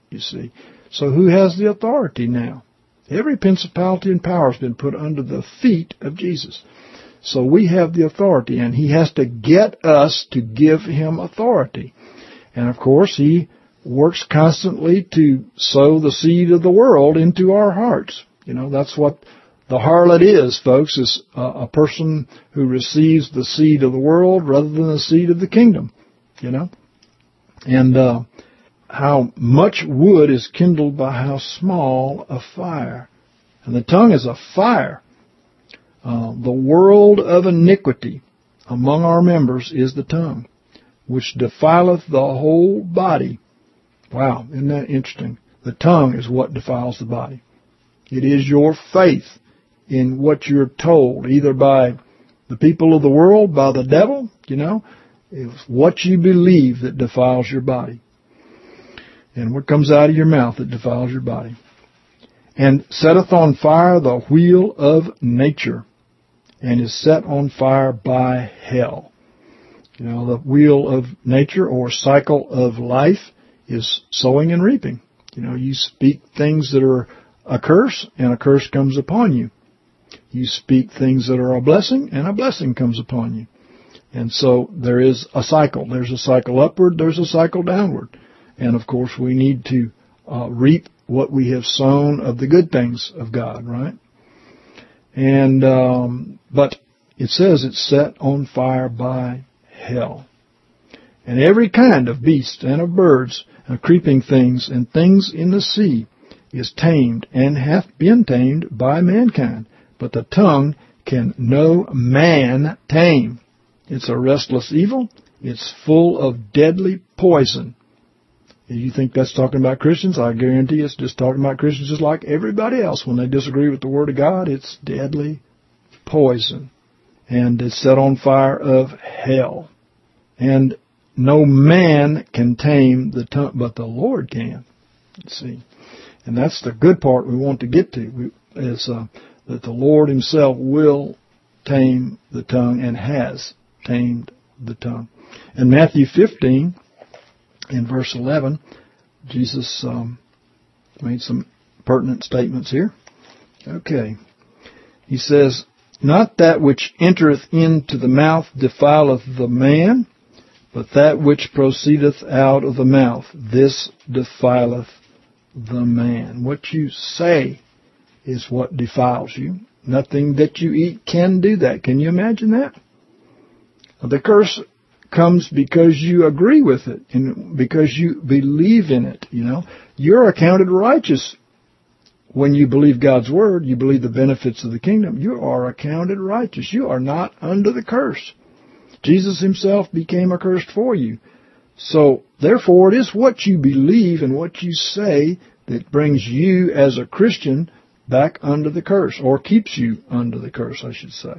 you see. So who has the authority now? Every principality and power has been put under the feet of Jesus. So we have the authority, and He has to get us to give Him authority. And of course, He works constantly to sow the seed of the world into our hearts. You know, that's what the harlot is, folks, is a, a person who receives the seed of the world rather than the seed of the kingdom, you know. And uh, how much wood is kindled by how small a fire. And the tongue is a fire. Uh, the world of iniquity among our members is the tongue, which defileth the whole body. Wow, isn't that interesting? The tongue is what defiles the body. It is your faith in what you're told, either by the people of the world, by the devil, you know. It's what you believe that defiles your body. And what comes out of your mouth that defiles your body. And setteth on fire the wheel of nature, and is set on fire by hell. You know, the wheel of nature or cycle of life is sowing and reaping. You know, you speak things that are a curse, and a curse comes upon you. You speak things that are a blessing, and a blessing comes upon you. And so there is a cycle. There's a cycle upward, there's a cycle downward. And of course we need to uh, reap what we have sown of the good things of God, right? And, um, but it says it's set on fire by hell. And every kind of beast and of birds and creeping things and things in the sea is tamed and hath been tamed by mankind. But the tongue can no man tame. It's a restless evil. It's full of deadly poison. If you think that's talking about Christians, I guarantee it's just talking about Christians just like everybody else. When they disagree with the Word of God, it's deadly poison. And it's set on fire of hell. And no man can tame the tongue, but the Lord can. You see. And that's the good part we want to get to, we, is uh, that the Lord Himself will tame the tongue and has tamed the tongue. In Matthew fifteen, in verse eleven, Jesus um, made some pertinent statements here. Okay. He says, not that which entereth into the mouth defileth the man, but that which proceedeth out of the mouth, this defileth the man. What you say is what defiles you. Nothing that you eat can do that. Can you imagine that? The curse comes because you agree with it and because you believe in it, you know. You're accounted righteous when you believe God's Word. You believe the benefits of the kingdom. You are accounted righteous. You are not under the curse. Jesus Himself became a curse for you. So, therefore, it is what you believe and what you say that brings you as a Christian back under the curse, or keeps you under the curse, I should say.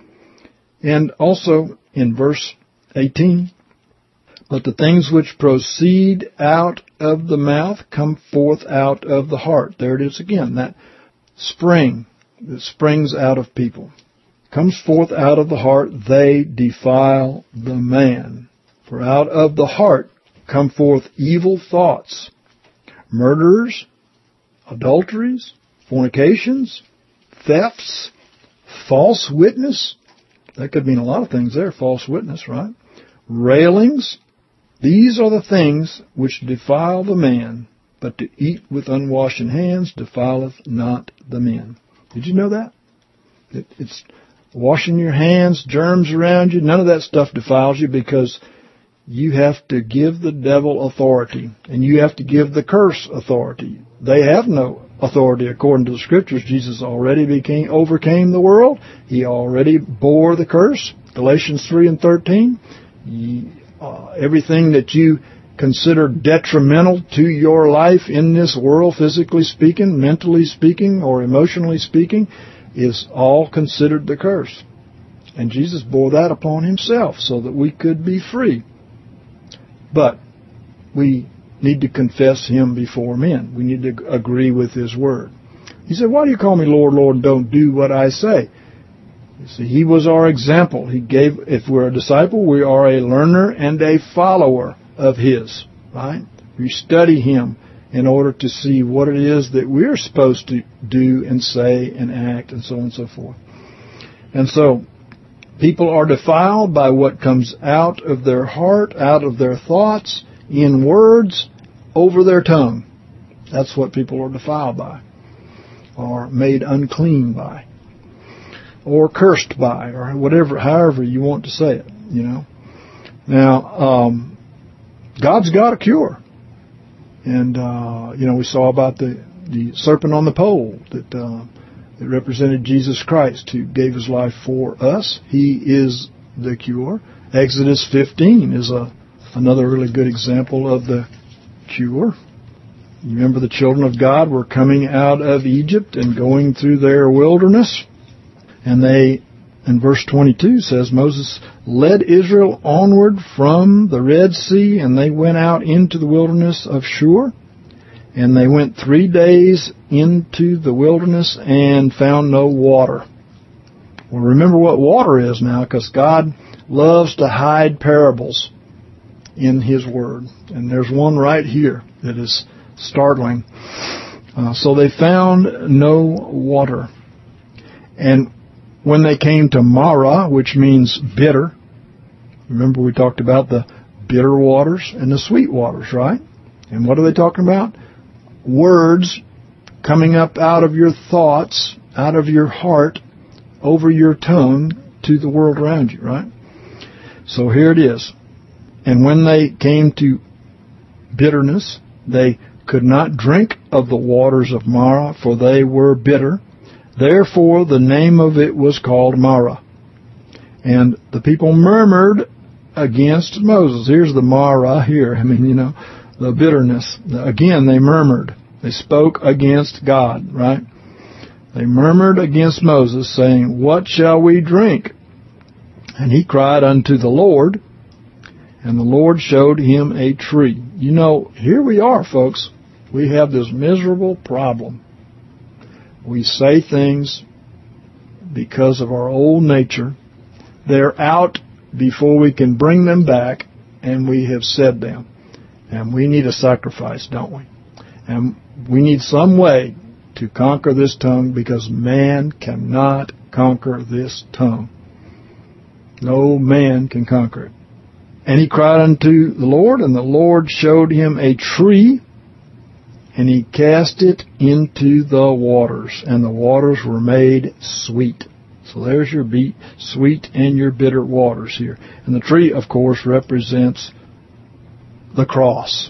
And also, in verse eighteen, but the things which proceed out of the mouth come forth out of the heart. There it is again, that spring that springs out of people. Comes forth out of the heart, they defile the man. For out of the heart come forth evil thoughts, murderers, adulteries, fornications, thefts, false witness. That could mean a lot of things there, false witness, right? Railings. These are the things which defile the man, but to eat with unwashen hands defileth not the men. Did you know that? It, it's washing your hands, germs around you, none of that stuff defiles you, because you have to give the devil authority, and you have to give the curse authority. They have no authority according to the Scriptures. Jesus already became overcame the world. He already bore the curse. Galatians three and thirteen. He, uh, everything that you consider detrimental to your life in this world, physically speaking, mentally speaking, or emotionally speaking, is all considered the curse. And Jesus bore that upon Himself so that we could be free. But we need to confess Him before men. We need to agree with His Word. He said, why do you call me Lord, Lord, and don't do what I say? You see, He was our example. He gave, if we're a disciple, we are a learner and a follower of His, right? We study Him in order to see what it is that we're supposed to do and say and act and so on and so forth. And so people are defiled by what comes out of their heart, out of their thoughts, in words, over their tongue. That's what people are defiled by, or made unclean by, or cursed by, or whatever, however you want to say it, you know. Now, um, God's got a cure. And, uh, you know, we saw about the, the serpent on the pole that, uh, that represented Jesus Christ, who gave his life for us. He is the cure. Exodus fifteen is a another really good example of the cure. You remember the children of God were coming out of Egypt and going through their wilderness. And they, in verse twenty-two says, Moses led Israel onward from the Red Sea, and they went out into the wilderness of Shur. And they went three days into the wilderness and found no water. Well, remember what water is now, because God loves to hide parables in His Word. And there's one right here that is startling. Uh, so they found no water. And when they came to Marah, which means bitter, remember we talked about the bitter waters and the sweet waters, right? And what are they talking about? Words coming up out of your thoughts, out of your heart, over your tongue to the world around you, right? So here it is. And when they came to bitterness, they could not drink of the waters of Marah, for they were bitter. Therefore, the name of it was called Marah. And the people murmured against Moses. Here's the Marah here. I mean, you know, the bitterness. Again, they murmured. They spoke against God, right? They murmured against Moses, saying, What shall we drink? And he cried unto the Lord, and the Lord showed him a tree. You know, here we are, folks. We have this miserable problem. We say things because of our old nature. They're out before we can bring them back, and we have said them. And we need a sacrifice, don't we? And we need some way to conquer this tongue, because man cannot conquer this tongue. No man can conquer it. And he cried unto the Lord, and the Lord showed him a tree, and he cast it into the waters, and the waters were made sweet. So there's your beet, sweet and your bitter waters here. And the tree, of course, represents the cross.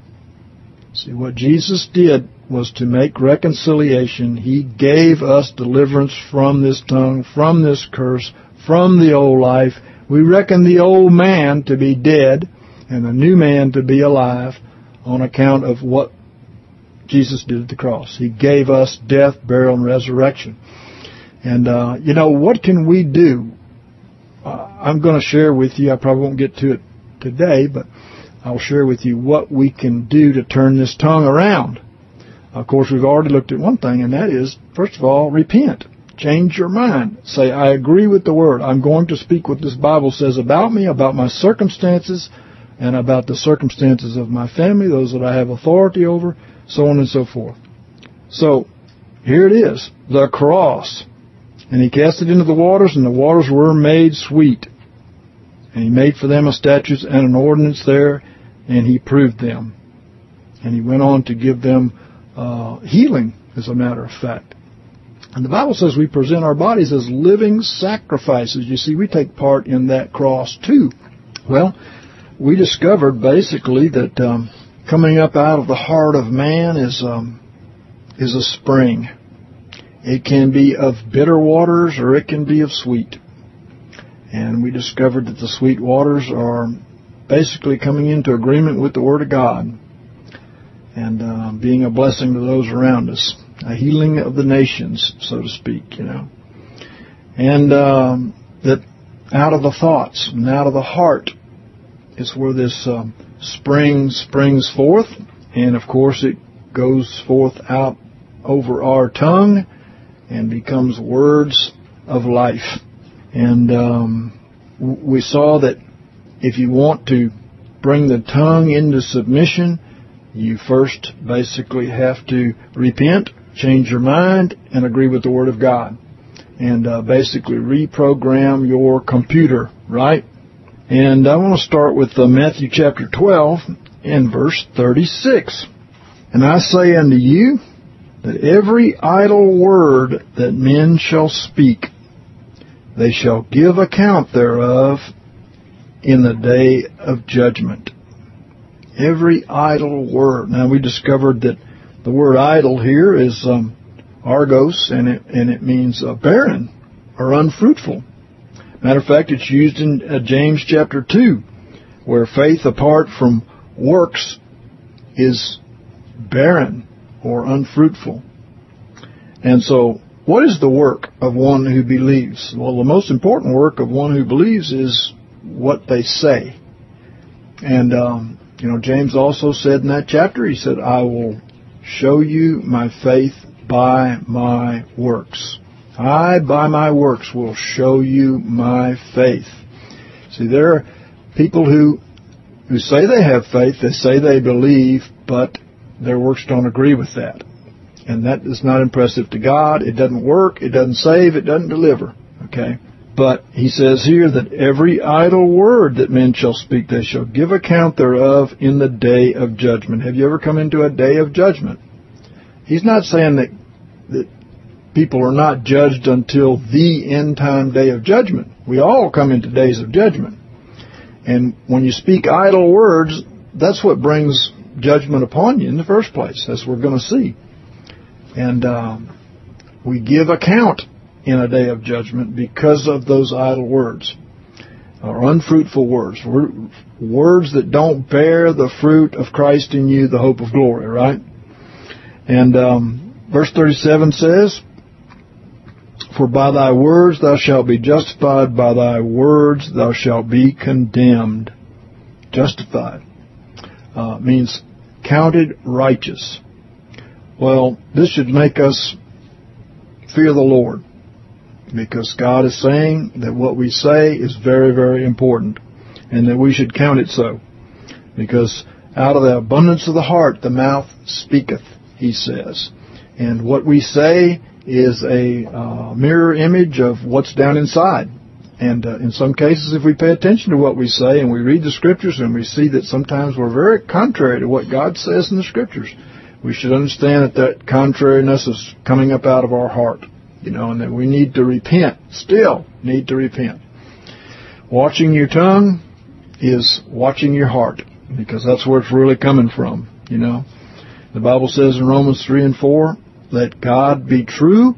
See, what Jesus did was to make reconciliation. He gave us deliverance from this tongue, from this curse, from the old life. We reckon the old man to be dead and the new man to be alive on account of what Jesus did at the cross. He gave us death, burial, and resurrection. And, uh, you know, what can we do? Uh, I'm going to share with you, I probably won't get to it today, but I'll share with you what we can do to turn this tongue around. Of course, we've already looked at one thing, and that is, first of all, repent. Change your mind. Say, I agree with the Word. I'm going to speak what this Bible says about me, about my circumstances, and about the circumstances of my family, those that I have authority over, so on and so forth. So, here it is, the cross. And he cast it into the waters, and the waters were made sweet. And he made for them a statute and an ordinance there, and he proved them. And he went on to give them uh, healing, as a matter of fact. And the Bible says we present our bodies as living sacrifices. You see, we take part in that cross too. Well, we discovered basically that um, coming up out of the heart of man is um, is a spring. It can be of bitter waters or it can be of sweet. And we discovered that the sweet waters are basically coming into agreement with the Word of God and uh, being a blessing to those around us. A healing of the nations, so to speak, you know. And um, that out of the thoughts and out of the heart is where this um, spring springs forth. And, of course, it goes forth out over our tongue and becomes words of life. And um, we saw that if you want to bring the tongue into submission, You first basically have to repent, change your mind, and agree with the Word of God. And uh, basically reprogram your computer, right? And I want to start with uh, Matthew chapter twelve and verse thirty-six. And I say unto you that every idle word that men shall speak, they shall give account thereof in the day of judgment. Every idle word. Now, we discovered that the word idle here is um, argos, and it and it means uh, barren or unfruitful. Matter of fact, it's used in uh, James chapter two, where faith apart from works is barren or unfruitful. And so, what is the work of one who believes? Well, the most important work of one who believes is what they say. And, um, you know, James also said in that chapter, he said, I will show you my faith by my works. I, by my works, will show you my faith. See, there are people who, who say they have faith, they say they believe, but their works don't agree with that. And that is not impressive to God. It doesn't work. It doesn't save. It doesn't deliver. Okay? But he says here that every idle word that men shall speak, they shall give account thereof in the day of judgment. Have you ever come into a day of judgment? He's not saying that, that people are not judged until the end-time day of judgment. We all come into days of judgment. And when you speak idle words, that's what brings judgment upon you in the first place, as we're going to see. And um, we give account in a day of judgment because of those idle words, or unfruitful words, words that don't bear the fruit of Christ in you, the hope of glory, right? And um, verse thirty-seven says, for by thy words thou shalt be justified, by thy words thou shalt be condemned. Justified uh, means counted righteous. Well, this should make us fear the Lord, because God is saying that what we say is very, very important, and that we should count it so. Because out of the abundance of the heart the mouth speaketh, he says. And what we say is a uh, mirror image of what's down inside. And uh, in some cases, if we pay attention to what we say and we read the Scriptures and we see that sometimes we're very contrary to what God says in the Scriptures, we should understand that that contrariness is coming up out of our heart, you know, and that we need to repent, still need to repent. Watching your tongue is watching your heart, because that's where it's really coming from, you know. The Bible says in Romans three and four, let God be true,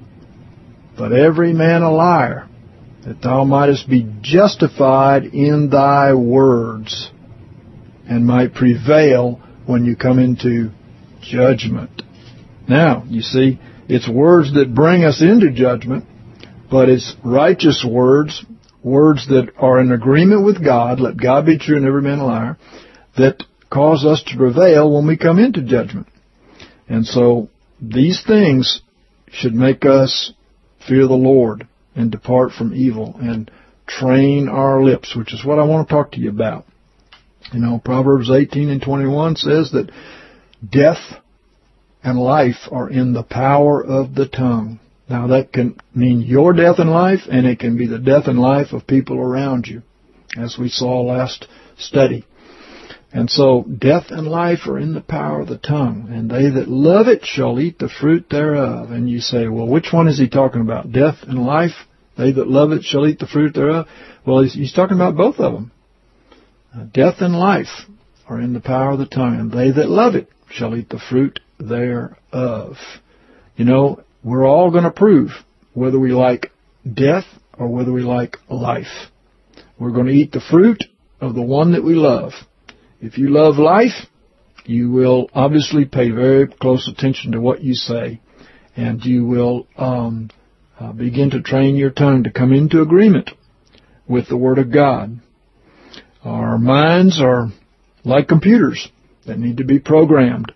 but every man a liar, that thou mightest be justified in thy words, and might prevail when you come into judgment. Now, you see, it's words that bring us into judgment, but it's righteous words, words that are in agreement with God, let God be true and every man a liar, that cause us to prevail when we come into judgment. And so, these things should make us fear the Lord and depart from evil and train our lips, which is what I want to talk to you about. You know, Proverbs eighteen and twenty-one says that death and life are in the power of the tongue. Now, that can mean your death and life, and it can be the death and life of people around you, as we saw last study. And so, death and life are in the power of the tongue, and they that love it shall eat the fruit thereof. And you say, well, which one is he talking about? Death and life? They that love it shall eat the fruit thereof? Well, he's, he's talking about both of them. Uh, death and life are in the power of the tongue, and they that love it shall eat the fruit thereof. You know, we're all going to prove whether we like death or whether we like life. We're going to eat the fruit of the one that we love. If you love life, you will obviously pay very close attention to what you say, and you will um, uh, begin to train your tongue to come into agreement with the Word of God. Our minds are like computers that need to be programmed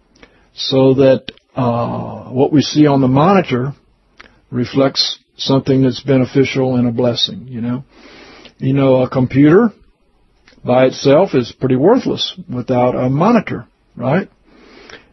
so that uh, what we see on the monitor reflects something that's beneficial and a blessing, you know. You know, a computer by itself is pretty worthless without a monitor, right?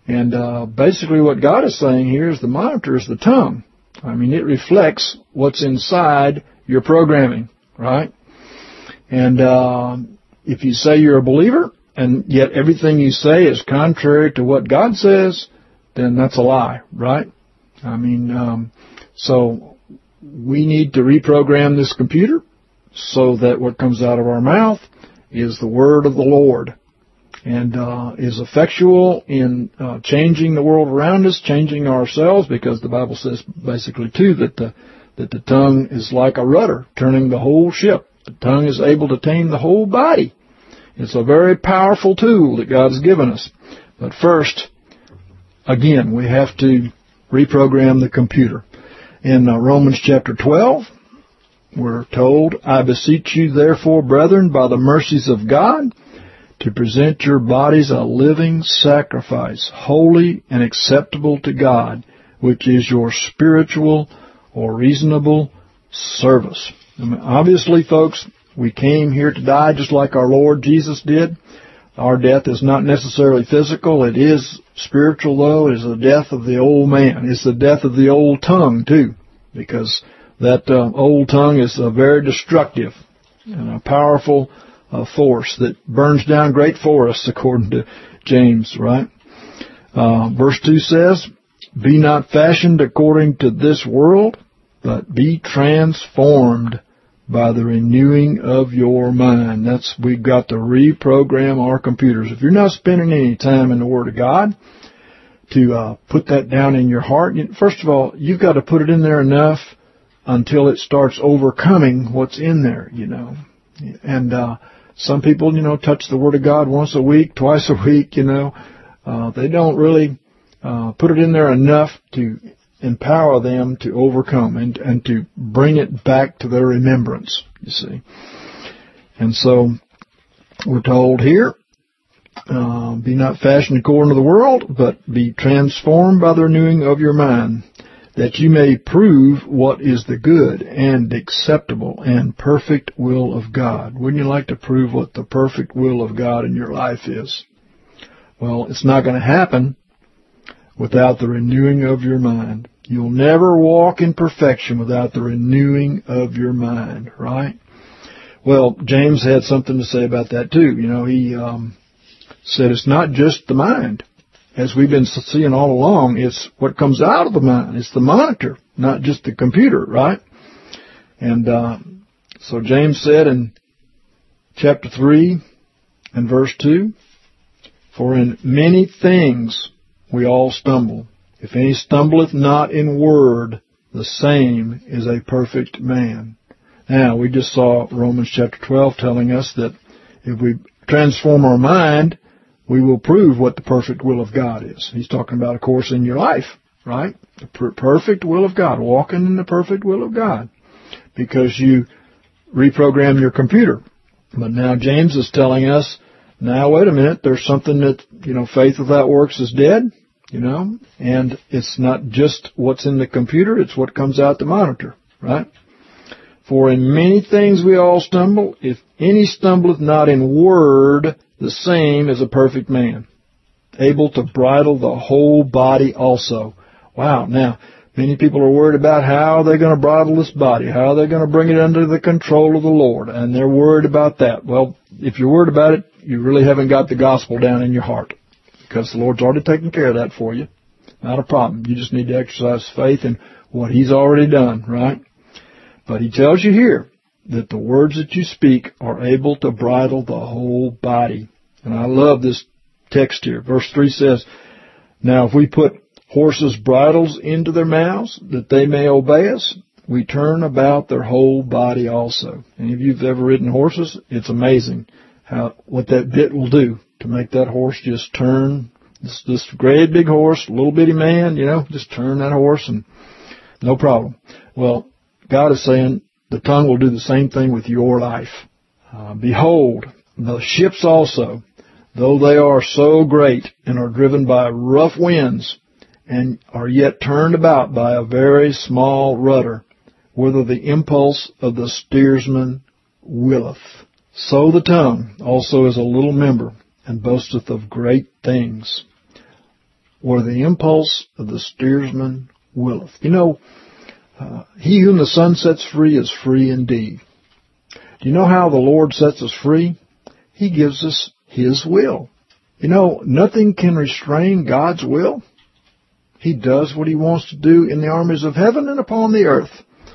And uh, basically what God is saying here is the monitor is the tongue. I mean, it reflects what's inside your programming, right? And uh, if you say you're a believer, and yet everything you say is contrary to what God says, then that's a lie, right? I mean, um, so we need to reprogram this computer so that what comes out of our mouth is the word of the Lord, and uh, is effectual in uh, changing the world around us, changing ourselves, because the Bible says basically, too, that the, that the tongue is like a rudder, turning the whole ship. The tongue is able to tame the whole body. It's a very powerful tool that God has given us. But first, again, we have to reprogram the computer. In uh, Romans chapter twelve, we're told, I beseech you, therefore, brethren, by the mercies of God, to present your bodies a living sacrifice, holy and acceptable to God, which is your spiritual or reasonable service. I mean, obviously, folks, we came here to die just like our Lord Jesus did. Our death is not necessarily physical. It is spiritual, though. It is the death of the old man. It's the death of the old tongue, too, because that uh, old tongue is uh, very destructive and a powerful uh, force that burns down great forests, according to James, right? Uh, verse two says, be not fashioned according to this world, but be transformed by the renewing of your mind. That's, we've got to reprogram our computers. If you're not spending any time in the Word of God to uh, put that down in your heart, first of all, you've got to put it in there enough until it starts overcoming what's in there, you know. And uh, some people, you know, touch the Word of God once a week, twice a week, you know. Uh, they don't really uh, put it in there enough to empower them to overcome and, and to bring it back to their remembrance, you see. And so we're told here, uh, be not fashioned according to the world, but be transformed by the renewing of your mind, that you may prove what is the good and acceptable and perfect will of God. Wouldn't you like to prove what the perfect will of God in your life is? Well, it's not going to happen without the renewing of your mind. You'll never walk in perfection without the renewing of your mind, right? Well, James had something to say about that too. You know, he um, said it's not just the mind. As we've been seeing all along, it's what comes out of the mind. It's the monitor, not just the computer, right? And uh, so James said in chapter three and verse two, for in many things we all stumble. If any stumbleth not in word, the same is a perfect man. Now, we just saw Romans chapter twelve telling us that if we transform our mind, we will prove what the perfect will of God is. He's talking about, of course, in your life, right? The per- perfect will of God, walking in the perfect will of God, because you reprogram your computer. But now James is telling us, now wait a minute, there's something that, you know, faith without works is dead. You know, and it's not just what's in the computer, it's what comes out the monitor, right? For in many things we all stumble. If any stumbleth not in word, the same is a perfect man, able to bridle the whole body also. Wow, now, many people are worried about how they're going to bridle this body, how they're going to bring it under the control of the Lord, and they're worried about that. Well, if you're worried about it, you really haven't got the gospel down in your heart, because the Lord's already taken care of that for you. Not a problem. You just need to exercise faith in what He's already done, right? But He tells you here that the words that you speak are able to bridle the whole body. And I love this text here. Verse three says, now if we put horses' bridles into their mouths, that they may obey us, we turn about their whole body also. Any of you have ever ridden horses? It's amazing how what that bit will do to make that horse just turn. This, this great big horse, little bitty man, you know, just turn that horse and no problem. Well, God is saying the tongue will do the same thing with your life. Uh, behold, the ships also, though they are so great and are driven by rough winds and are yet turned about by a very small rudder, whither the impulse of the steersman willeth. So the tongue also is a little member, and boasteth of great things. where the impulse of the steersman willeth. You know, uh, he whom the Son sets free is free indeed. Do you know how the Lord sets us free? He gives us His will. You know, nothing can restrain God's will. He does what He wants to do in the armies of heaven and upon the earth,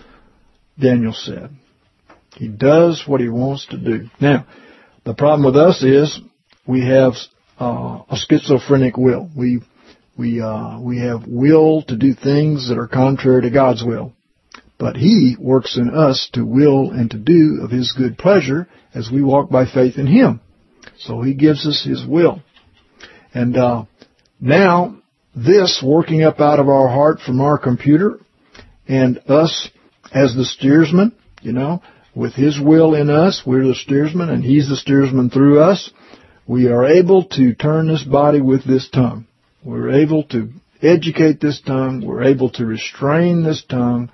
Daniel said. He does what He wants to do. Now, the problem with us is we have uh, a schizophrenic will. We we uh, we have will to do things that are contrary to God's will. But He works in us to will and to do of His good pleasure as we walk by faith in Him. So He gives us His will. And uh, now, this working up out of our heart from our computer, and us as the steersman, you know, with His will in us, we're the steersman, and He's the steersman through us. We are able to turn this body with this tongue. We're able to educate this tongue. We're able to restrain this tongue.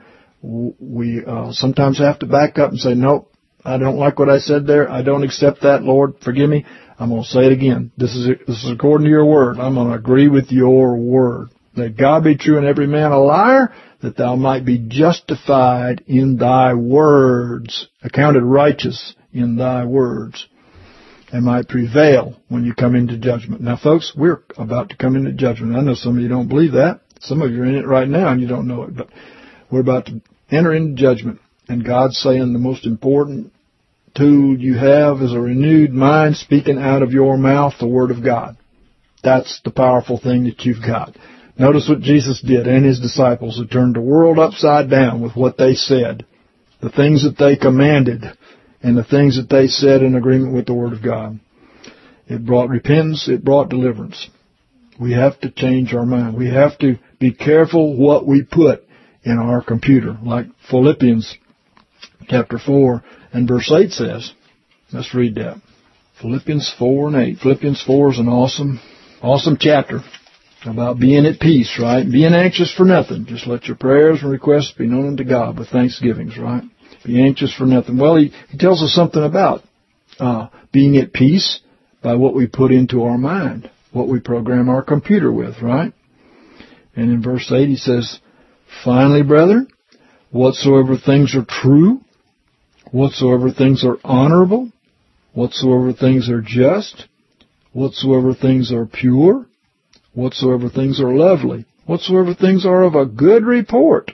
We uh, sometimes have to back up and say, nope, I don't like what I said there. I don't accept that, Lord. Forgive me. I'm going to say it again. This is this is according to your word. I'm going to agree with your word. That God be true and every man a liar, that thou might be justified in thy words, accounted righteous in thy words, and might prevail when you come into judgment. Now, folks, we're about to come into judgment. I know some of you don't believe that. Some of you are in it right now and you don't know it. But we're about to enter into judgment. And God's saying the most important tool you have is a renewed mind speaking out of your mouth the Word of God. That's the powerful thing that you've got. Notice what Jesus did and His disciples who turned the world upside down with what they said, the things that they commanded, and the things that they said in agreement with the Word of God. It brought repentance. It brought deliverance. We have to change our mind. We have to be careful what we put in our computer, like Philippians chapter four and verse eight says. Let's read that. Philippians four and eight. Philippians four is an awesome, awesome chapter about being at peace, right? Being anxious for nothing. Just let your prayers and requests be known unto God with thanksgivings, right? Be anxious for nothing. Well, he, he tells us something about uh, being at peace by what we put into our mind, what we program our computer with, right? And in verse eight he says, finally, brethren, whatsoever things are true, whatsoever things are honorable, whatsoever things are just, whatsoever things are pure, whatsoever things are lovely, whatsoever things are of a good report,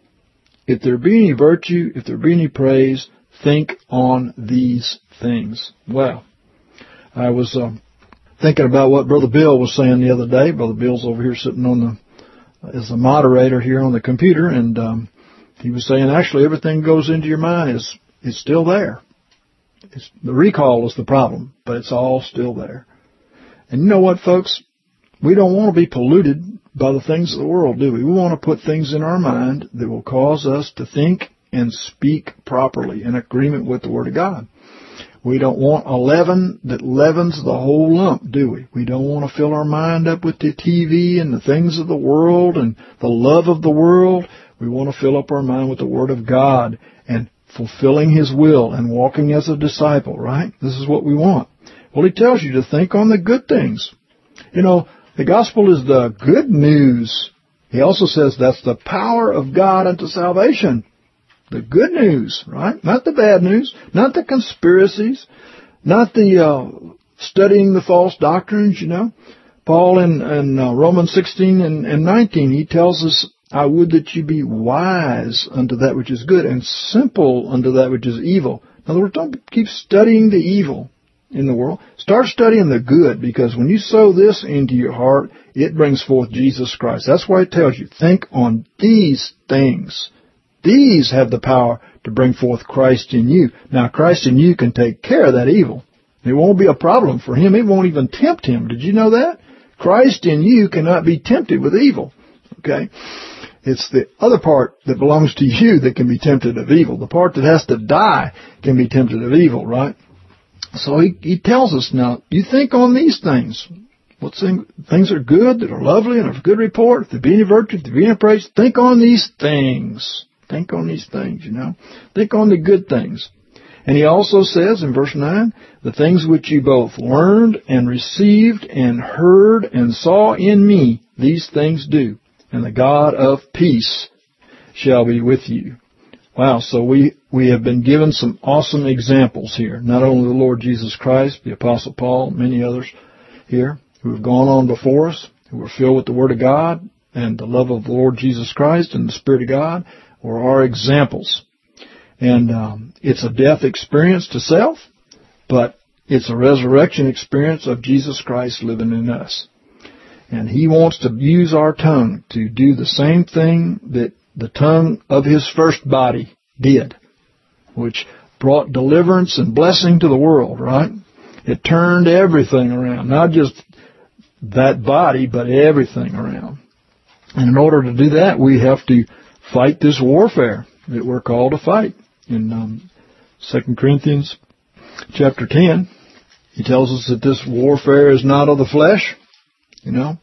if there be any virtue, if there be any praise, think on these things. Well, I was um, thinking about what Brother Bill was saying the other day. Brother Bill's over here sitting on the as a moderator here on the computer, and um, he was saying actually everything goes into your mind is is still there. It's, the recall is the problem, but it's all still there. And you know what, folks? We don't want to be polluted by the things of the world, do we? We want to put things in our mind that will cause us to think and speak properly in agreement with the Word of God. We don't want a leaven that leavens the whole lump, do we? We don't want to fill our mind up with the T V and the things of the world and the love of the world. We want to fill up our mind with the Word of God and fulfilling His will and walking as a disciple, right? This is what we want. Well, He tells you to think on the good things. You know, the gospel is the good news. He also says that's the power of God unto salvation. The good news, right? Not the bad news, not the conspiracies, not the uh, studying the false doctrines, you know. Paul in, in uh, Romans sixteen and, and nineteen, he tells us, I would that you be wise unto that which is good and simple unto that which is evil. In other words, don't keep studying the evil in the world. Start studying the good, because when you sow this into your heart, it brings forth Jesus Christ. That's why it tells you, think on these things. These have the power to bring forth Christ in you. Now, Christ in you can take care of that evil. It won't be a problem for Him. It won't even tempt Him. Did you know that? Christ in you cannot be tempted with evil. Okay? It's the other part that belongs to you that can be tempted of evil. The part that has to die can be tempted of evil, right? So he, he tells us now, you think on these things. What thing, things are good, that are lovely, and of good report. If there be any virtue, if there be any praise, think on these things. Think on these things, you know. Think on the good things. And he also says in verse nine, the things which you both learned and received and heard and saw in me, these things do, and the God of peace shall be with you. Wow, so we, we have been given some awesome examples here. Not only the Lord Jesus Christ, the Apostle Paul, many others here who have gone on before us, who were filled with the Word of God and the love of the Lord Jesus Christ and the Spirit of God, were our examples. And um, it's a death experience to self, but it's a resurrection experience of Jesus Christ living in us. And He wants to use our tongue to do the same thing that the tongue of His first body did, which brought deliverance and blessing to the world, right? It turned everything around, not just that body, but everything around. And in order to do that, we have to fight this warfare that we're called to fight. In um, Second Corinthians chapter ten, he tells us that this warfare is not of the flesh, you know.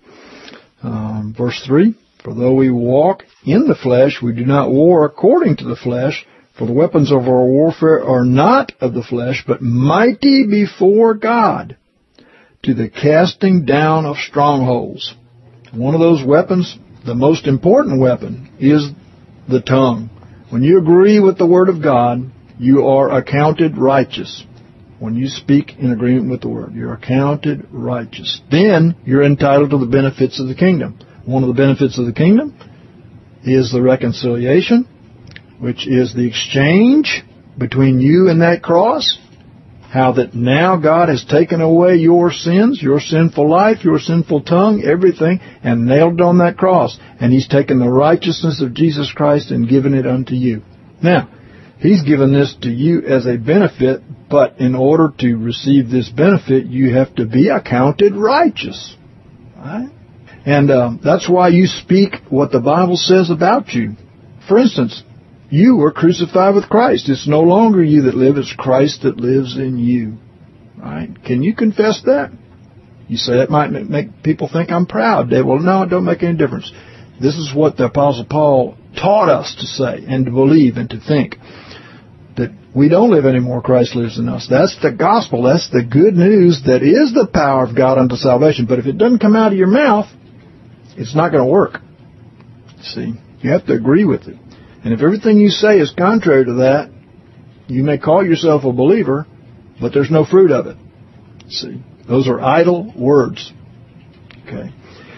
Um, verse three, for though we walk in the flesh, we do not war according to the flesh, for the weapons of our warfare are not of the flesh, but mighty before God, to the casting down of strongholds. One of those weapons, the most important weapon, is the tongue. When you agree with the Word of God, you are accounted righteous. When you speak in agreement with the Word, you're accounted righteous. Then you're entitled to the benefits of the kingdom. One of the benefits of the kingdom is the reconciliation, which is the exchange between you and that cross. How that now God has taken away your sins, your sinful life, your sinful tongue, everything, and nailed it on that cross. And He's taken the righteousness of Jesus Christ and given it unto you. Now, He's given this to you as a benefit, but in order to receive this benefit, you have to be accounted righteous. Right? And um, that's why you speak what the Bible says about you. For instance, you were crucified with Christ. It's no longer you that live, it's Christ that lives in you. Right? Can you confess that? You say that might make people think I'm proud. They, well, no, it don't make any difference. This is what the Apostle Paul taught us to say and to believe and to think. That we don't live anymore, Christ lives in us. That's the gospel. That's the good news that is the power of God unto salvation. But if it doesn't come out of your mouth, it's not going to work. See, you have to agree with it. And if everything you say is contrary to that, you may call yourself a believer, but there's no fruit of it. See, those are idle words. Okay.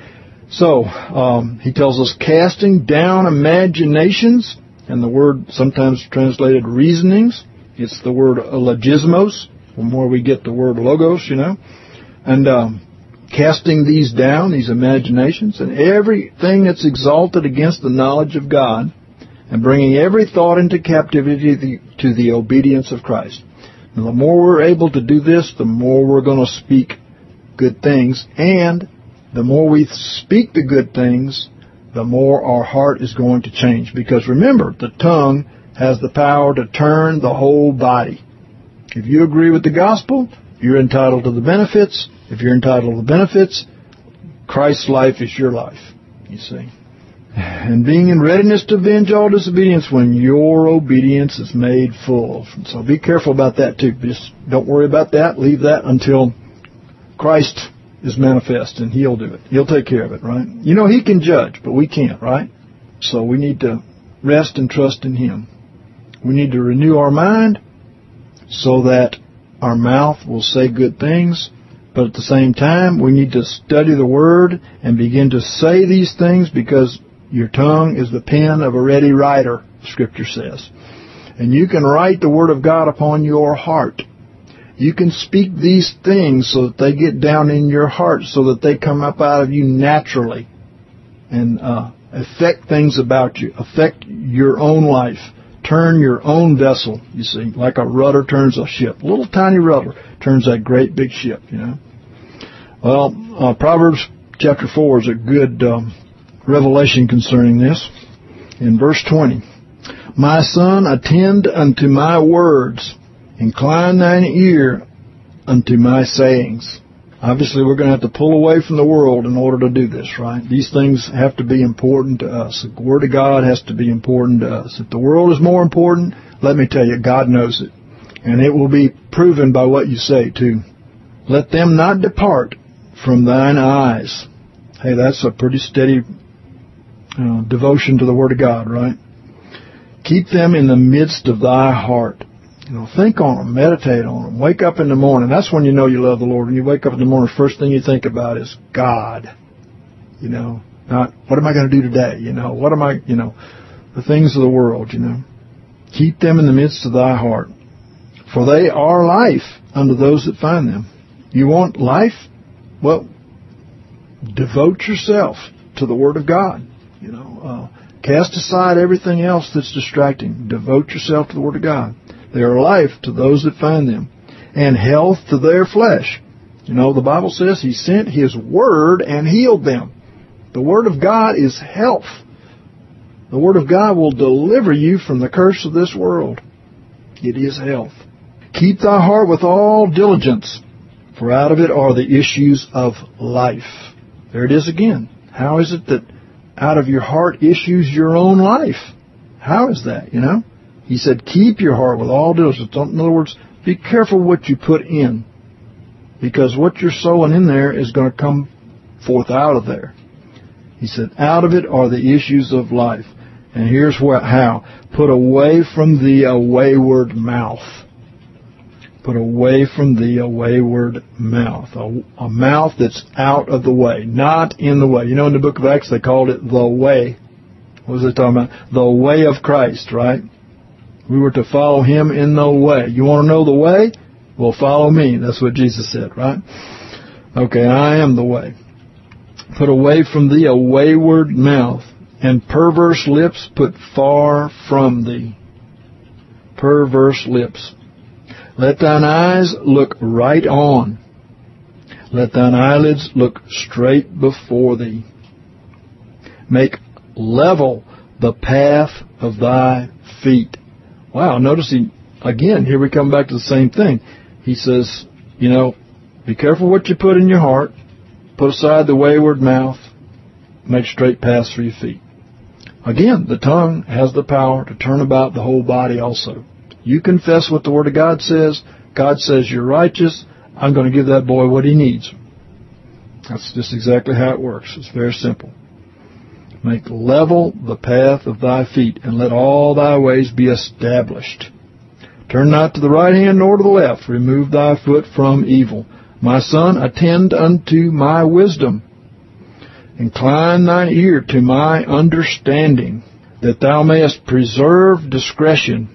So, um, he tells us casting down imaginations, and the word sometimes translated reasonings. It's the word logismos, from where we get the word logos, you know. And um, casting these down, these imaginations, and everything that's exalted against the knowledge of God, and bringing every thought into captivity to the, to the obedience of Christ. Now, the more we're able to do this, the more we're going to speak good things. And the more we speak the good things, the more our heart is going to change. Because remember, the tongue has the power to turn the whole body. If you agree with the gospel, you're entitled to the benefits. If you're entitled to the benefits, Christ's life is your life, you see. And being in readiness to avenge all disobedience when your obedience is made full. So be careful about that too. Just don't worry about that. Leave that until Christ is manifest, and He'll do it. He'll take care of it, right? You know, He can judge, but we can't, right? So we need to rest and trust in Him. We need to renew our mind so that our mouth will say good things, but at the same time, we need to study the Word and begin to say these things, because your tongue is the pen of a ready writer, Scripture says. And you can write the Word of God upon your heart. You can speak these things so that they get down in your heart, so that they come up out of you naturally and uh, affect things about you, affect your own life, turn your own vessel, you see, like a rudder turns a ship. A little tiny rudder turns that great big ship, you know. Well, uh, Proverbs chapter four is a good um, revelation concerning this. In verse twenty, my son, attend unto my words, incline thine ear unto my sayings. Obviously, we're going to have to pull away from the world in order to do this, right? These things have to be important to us. The Word of God has to be important to us. If the world is more important, let me tell you, God knows it. And it will be proven by what you say, too. Let them not depart from thine eyes. Hey, that's a pretty steady uh, devotion to the Word of God, right? Keep them in the midst of thy heart. You know, think on them, meditate on them. Wake up in the morning. That's when you know you love the Lord. When you wake up in the morning, first thing you think about is God. You know, not what am I going to do today? You know, what am I, you know, the things of the world, you know. Keep them in the midst of thy heart. For they are life unto those that find them. You want life? Well, devote yourself to the Word of God. You know, uh, cast aside everything else that's distracting. Devote yourself to the Word of God. They are life to those that find them, and health to their flesh. You know, the Bible says He sent His Word and healed them. The Word of God is health. The Word of God will deliver you from the curse of this world. It is health. Keep thy heart with all diligence, for out of it are the issues of life. There it is again. How is it that out of your heart issues your own life? How is that, you know? He said, keep your heart with all diligence. In other words, be careful what you put in, because what you're sowing in there is going to come forth out of there. He said, out of it are the issues of life. And here's what, how. Put away from thee a wayward mouth. Put away from thee a wayward mouth. A, a mouth that's out of the way, not in the way. You know, in the book of Acts, they called it the way. What was they talking about? The way of Christ, right? We were to follow Him in the way. You want to know the way? Well, follow me. That's what Jesus said, right? Okay, I am the way. Put away from thee a wayward mouth, and perverse lips put far from thee. Perverse lips. Let thine eyes look right on. Let thine eyelids look straight before thee. Make level the path of thy feet. Wow, notice he, again, here we come back to the same thing. He says, you know, be careful what you put in your heart. Put aside the wayward mouth. Make straight paths for your feet. Again, the tongue has the power to turn about the whole body also. You confess what the Word of God says. God says you're righteous. I'm going to give that boy what he needs. That's just exactly how it works. It's very simple. Make level the path of thy feet, and let all thy ways be established. Turn not to the right hand nor to the left. Remove thy foot from evil. My son, attend unto my wisdom. Incline thine ear to my understanding, that thou mayest preserve discretion,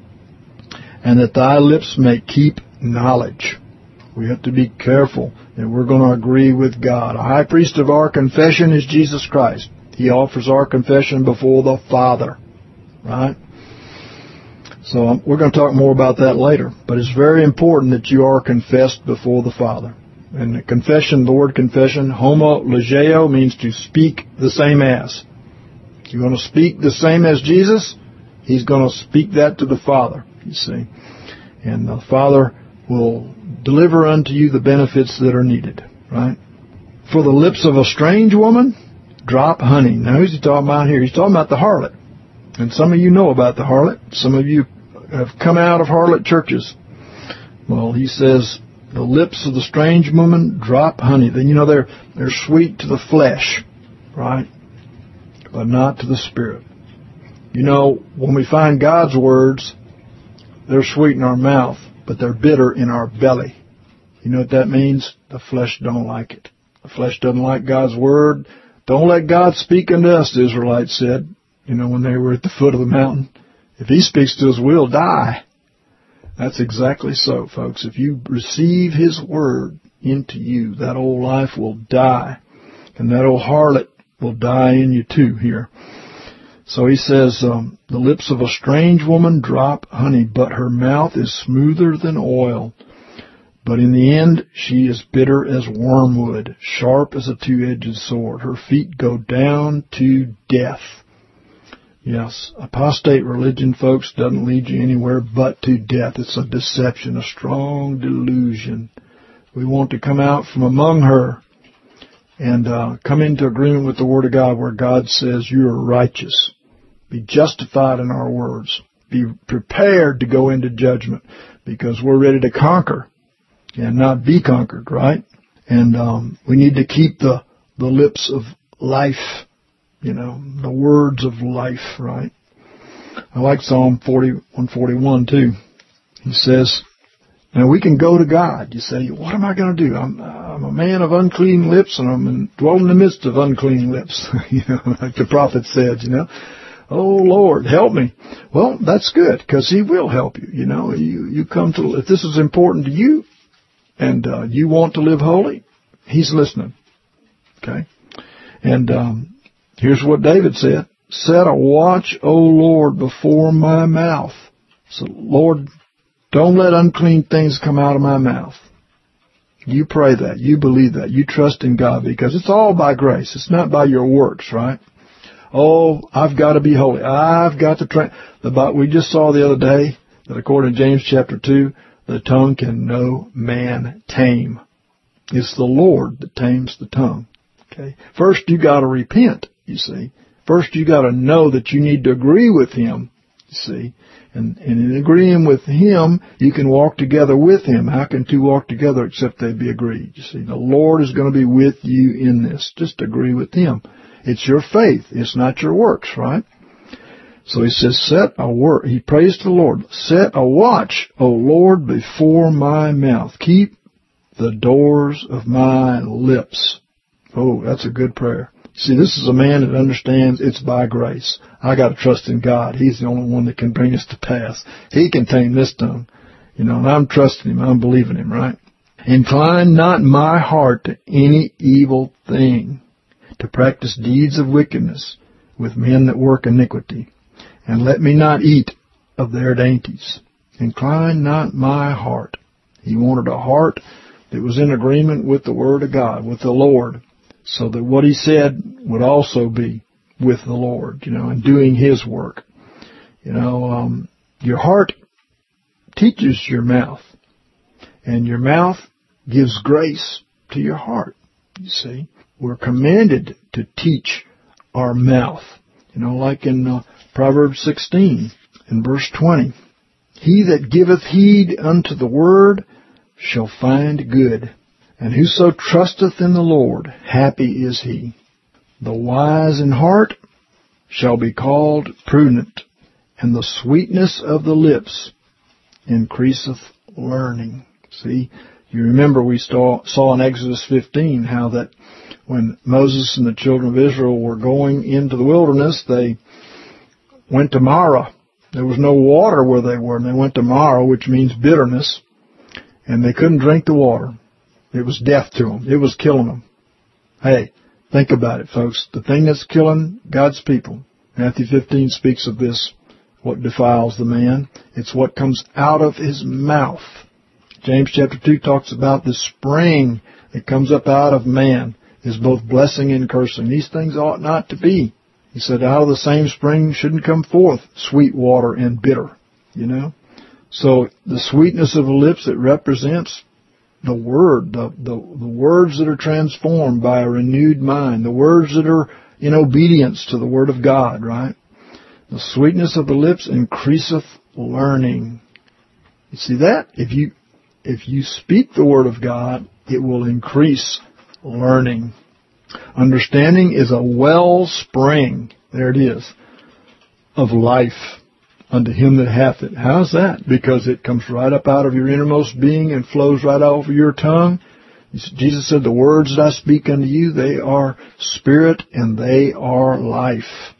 and that thy lips may keep knowledge. We have to be careful that we're going to agree with God. A high priest of our confession is Jesus Christ. He offers our confession before the Father, right? So um, we're going to talk more about that later. But it's very important that you are confessed before the Father. And the confession, the word confession, homologeo, means to speak the same as. You're going to speak the same as Jesus, He's going to speak that to the Father, you see. And the Father will deliver unto you the benefits that are needed, right? For the lips of a strange woman, drop honey. Now, who's he talking about here? He's talking about the harlot. And some of you know about the harlot. Some of you have come out of harlot churches. Well, he says, the lips of the strange woman drop honey. Then, you know, they're, they're sweet to the flesh, right? But not to the spirit. You know, when we find God's words, they're sweet in our mouth, but they're bitter in our belly. You know what that means? The flesh don't like it. The flesh doesn't like God's word. Don't let God speak unto us, the Israelites said, you know, when they were at the foot of the mountain. If He speaks to us, we'll die. That's exactly so, folks. If you receive His word into you, that old life will die. And that old harlot will die in you too here. So he says, um, the lips of a strange woman drop honey, but her mouth is smoother than oil. But in the end, she is bitter as wormwood, sharp as a two-edged sword. Her feet go down to death. Yes, apostate religion, folks, doesn't lead you anywhere but to death. It's a deception, a strong delusion. We want to come out from among her and uh, come into agreement with the Word of God, where God says you are righteous. Be justified in our words. Be prepared to go into judgment. because we're ready to conquer and not be conquered, right? And um, we need to keep the, the lips of life, you know, the words of life, right? I like Psalm forty, one forty-one too. He says, now we can go to God. You say, what am I going to do? I'm, I'm a man of unclean lips, and I'm in, dwell in the midst of unclean lips. You know, like the prophet said, you know. Oh, Lord, help me. Well, that's good, because He will help you. You know, you, you come to, if this is important to you, and uh, you want to live holy, He's listening. Okay? And um, here's what David said. Set a watch, O Lord, before my mouth. So, Lord, don't let unclean things come out of my mouth. You pray that. You believe that. You trust in God, because it's all by grace. It's not by your works, right? Oh, I've got to be holy. I've got to train. The, we just saw the other day that according to James chapter two, the tongue can no man tame. It's the Lord that tames the tongue. Okay. First, you got to repent, you see. First, you got to know that you need to agree with Him, you see. And, and in agreeing with Him, you can walk together with Him. How can two walk together except they be agreed? You see, the Lord is going to be with you in this. Just agree with Him. It's your faith. It's not your works, right? So He says, set a word. He prays to the Lord. Set a watch, O Lord, before my mouth. Keep the doors of my lips. Oh, that's a good prayer. See, this is a man that understands it's by grace. I got to trust in God. He's the only one that can bring us to pass. He can tame this tongue. You know, and I'm trusting Him. I'm believing Him, right? Incline not my heart to any evil thing, to practice deeds of wickedness with men that work iniquity, and let me not eat of their dainties. Incline not my heart. He wanted a heart that was in agreement with the Word of God, with the Lord, so that what He said would also be with the Lord, you know, and doing His work. You know, um, your heart teaches your mouth, and your mouth gives grace to your heart, you see. We're commanded to teach our mouth. You know, like in uh, Proverbs sixteen, in verse twenty. He that giveth heed unto the word shall find good, and whoso trusteth in the Lord, happy is he. The wise in heart shall be called prudent, and the sweetness of the lips increaseth learning. See, you remember we saw, saw in Exodus fifteen how that when Moses and the children of Israel were going into the wilderness, they went to Marah. There was no water where they were, and they went to Marah, which means bitterness, and they couldn't drink the water. It was death to them. It was killing them. Hey, think about it, folks. The thing that's killing God's people, Matthew fifteen speaks of this, what defiles the man. It's what comes out of his mouth. James chapter two talks about the spring that comes up out of man is both blessing and cursing. These things ought not to be. He said, out of the same spring shouldn't come forth sweet water and bitter, you know. So the sweetness of the lips, it represents the word, the, the, the words that are transformed by a renewed mind, the words that are in obedience to the word of God, right? The sweetness of the lips increaseth learning. You see that? If you, if you speak the word of God, it will increase learning. Understanding is a wellspring, there it is, of life unto him that hath it. How's that? Because it comes right up out of your innermost being and flows right out over your tongue. Jesus said, the words that I speak unto you, they are spirit and they are life.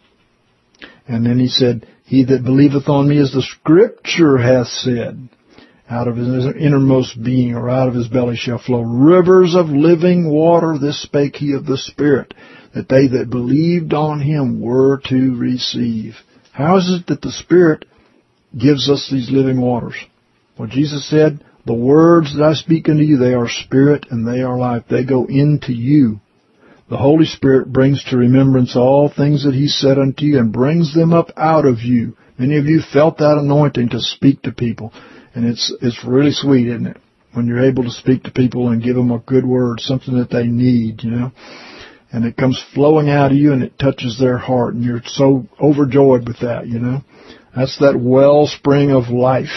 And then he said, he that believeth on me, as the Scripture hath said, out of his innermost being, or out of his belly shall flow rivers of living water. This spake he of the Spirit, that they that believed on him were to receive. How is it that the Spirit gives us these living waters? Well, Jesus said, the words that I speak unto you, they are spirit and they are life. They go into you. The Holy Spirit brings to remembrance all things that he said unto you and brings them up out of you. Many of you felt that anointing to speak to people. And it's it's really sweet, isn't it? When you're able to speak to people and give them a good word, something that they need, you know. And it comes flowing out of you and it touches their heart. And you're so overjoyed with that, you know. That's that wellspring of life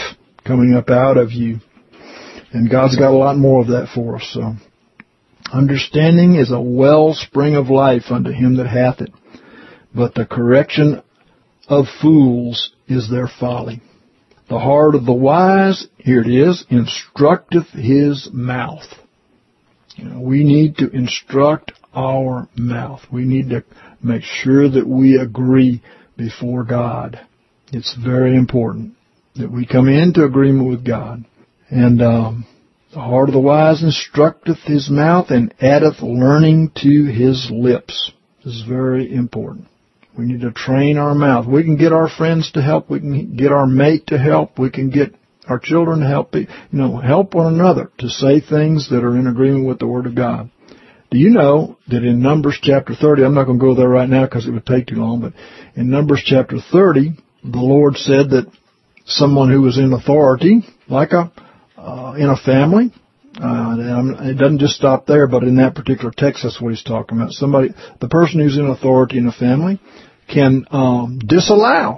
coming up out of you. And God's got a lot more of that for us. So, understanding is a wellspring of life unto him that hath it. But the correction of fools is their folly. The heart of the wise, here it is, instructeth his mouth. You know, we need to instruct our mouth. We need to make sure that we agree before God. It's very important that we come into agreement with God. And um, the heart of the wise instructeth his mouth, and addeth learning to his lips. This is very important. We need to train our mouth. We can get our friends to help. We can get our mate to help. We can get our children to help. You know, help one another to say things that are in agreement with the Word of God. Do you know that in Numbers chapter thirty, I'm not going to go there right now because it would take too long, but in Numbers chapter thirty, the Lord said that someone who was in authority, like a uh, in a family, uh, it doesn't just stop there, but in that particular text, that's what he's talking about. Somebody, the person who's in authority in a family, can um, disallow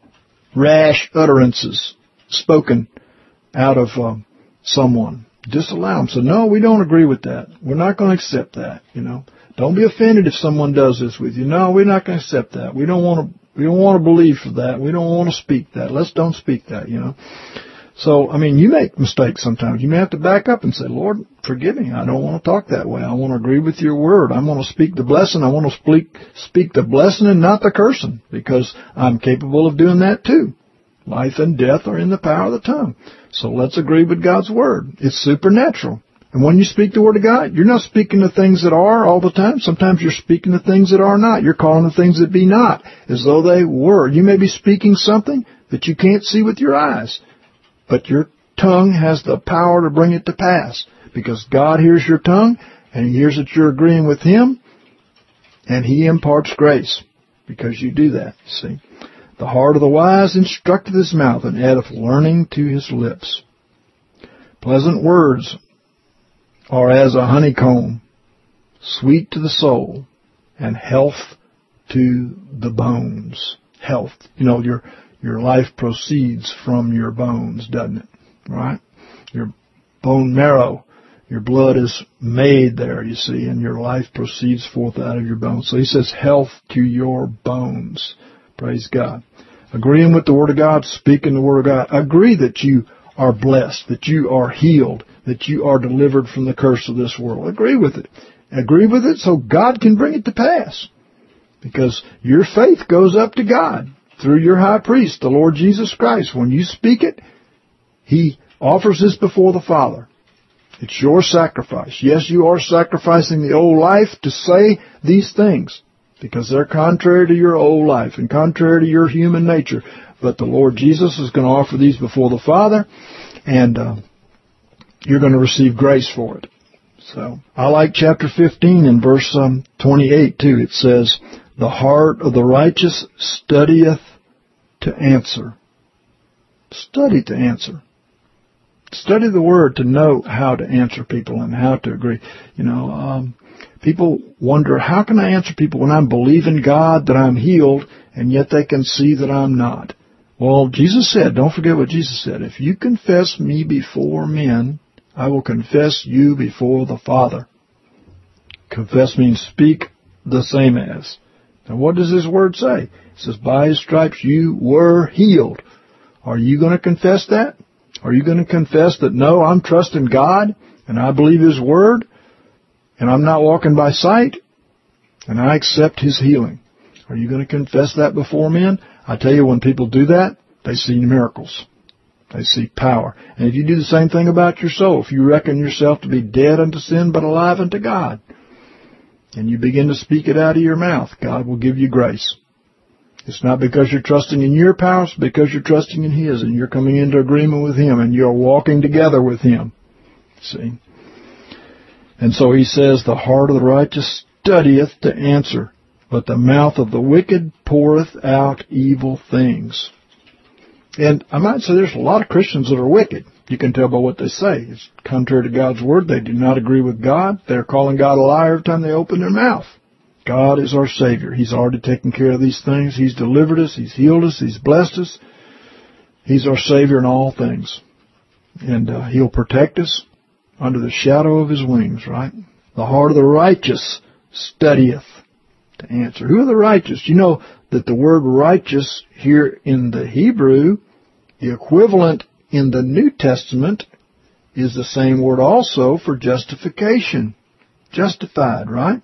rash utterances spoken out of uh, someone. Disallow them. So, no, we don't agree with that. We're not going to accept that, you know. Don't be offended if someone does this with you. No, we're not going to accept that. We don't want to we don't want to believe for that. We don't want to speak that. Let's don't speak that, you know. So, I mean, you make mistakes sometimes. You may have to back up and say, Lord, forgive me. I don't want to talk that way. I want to agree with your word. I want to speak the blessing. I want to speak speak the blessing and not the cursing, because I'm capable of doing that too. Life and death are in the power of the tongue. So let's agree with God's word. It's supernatural. And when you speak the word of God, you're not speaking the things that are all the time. Sometimes you're speaking the things that are not. You're calling the things that be not as though they were. You may be speaking something that you can't see with your eyes, but your tongue has the power to bring it to pass, because God hears your tongue, and He hears that you're agreeing with Him, and He imparts grace because you do that, you see. The heart of the wise instructeth his mouth, and addeth learning to his lips. Pleasant words are as a honeycomb, sweet to the soul, and health to the bones. Health. You know, your your life proceeds from your bones, doesn't it? Right? Your bone marrow, your blood is made there, you see, and your life proceeds forth out of your bones. So he says health to your bones. Praise God. Agreeing with the Word of God, speaking the Word of God. Agree that you are blessed, that you are healed, that you are delivered from the curse of this world. Agree with it. Agree with it so God can bring it to pass. Because your faith goes up to God through your high priest, the Lord Jesus Christ. When you speak it, He offers this before the Father. It's your sacrifice. Yes, you are sacrificing the old life to say these things, because they're contrary to your old life and contrary to your human nature. But the Lord Jesus is going to offer these before the Father, and uh, you're going to receive grace for it. So I like chapter fifteen and verse um, twenty-eight too. It says, "The heart of the righteous studieth to answer." Study to answer. Study the Word to know how to answer people and how to agree. You know, um, people wonder, how can I answer people when I'm believing God that I'm healed, and yet they can see that I'm not? Well, Jesus said, don't forget what Jesus said, if you confess me before men, I will confess you before the Father. Confess means speak the same as. Now, what does His Word say? It says, by His stripes you were healed. Are you going to confess that? Are you going to confess that, no, I'm trusting God, and I believe His Word, and I'm not walking by sight, and I accept His healing? Are you going to confess that before men? I tell you, when people do that, they see miracles. They see power. And if you do the same thing about your soul, if you reckon yourself to be dead unto sin but alive unto God, and you begin to speak it out of your mouth, God will give you grace. It's not because you're trusting in your power, it's because you're trusting in His, and you're coming into agreement with Him, and you're walking together with Him. See? And so He says, the heart of the righteous studieth to answer, but the mouth of the wicked poureth out evil things. And I might say there's a lot of Christians that are wicked. You can tell by what they say. It's contrary to God's Word. They do not agree with God. They're calling God a liar every time they open their mouth. God is our Savior. He's already taken care of these things. He's delivered us. He's healed us. He's blessed us. He's our Savior in all things. And uh, He'll protect us under the shadow of His wings, right? The heart of the righteous studieth to answer. Who are the righteous? You know that the word righteous here in the Hebrew, the equivalent in the New Testament, is the same word also for justification. Justified, right?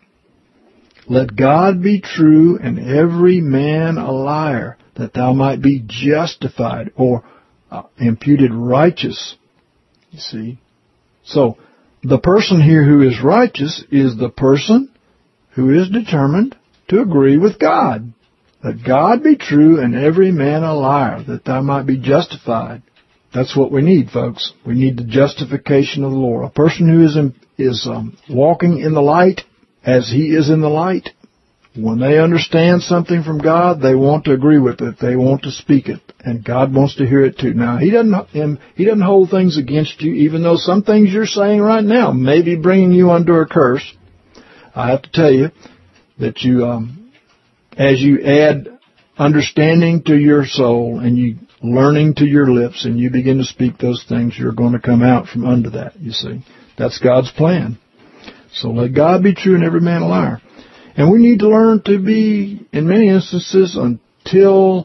Let God be true and every man a liar, that thou might be justified or uh, imputed righteous. You see? So, the person here who is righteous is the person who is determined to agree with God. Let God be true and every man a liar, that thou might be justified. That's what we need, folks. We need the justification of the Lord. A person who is in, is um, walking in the light as he is in the light, when they understand something from God, they want to agree with it. They want to speak it. And God wants to hear it too. Now, He doesn't He doesn't hold things against you, even though some things you're saying right now may be bringing you under a curse. I have to tell you that you, um, as you add understanding to your soul and you learning to your lips and you begin to speak those things, you're going to come out from under that, you see. That's God's plan. So let God be true and every man a liar. And we need to learn to be, in many instances, until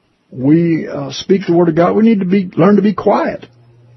we uh, speak the Word of God, we need to be learn to be quiet.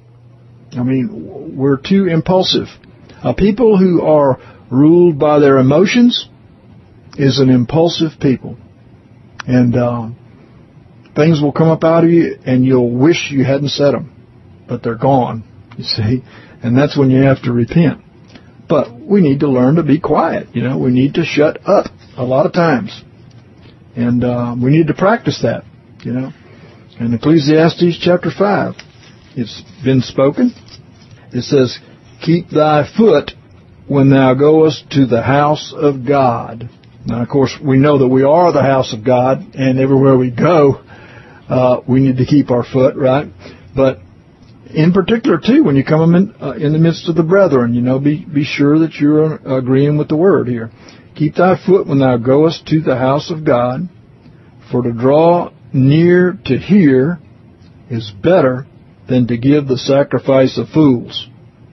I mean, we're too impulsive. Uh, people who are ruled by their emotions is an impulsive people. And uh, things will come up out of you, and you'll wish you hadn't said them. But they're gone, you see. And that's when you have to repent. But we need to learn to be quiet. You know, we need to shut up a lot of times. And uh, we need to practice that, you know. In Ecclesiastes chapter five, it's been spoken. It says, keep thy foot when thou goest to the house of God. Now, of course, we know that we are the house of God, and everywhere we go, uh, we need to keep our foot, right? But in particular, too, when you come in, uh, in the midst of the brethren, you know, be, be sure that you're agreeing with the word here. Keep thy foot when thou goest to the house of God, for to draw near to hear is better than to give the sacrifice of fools.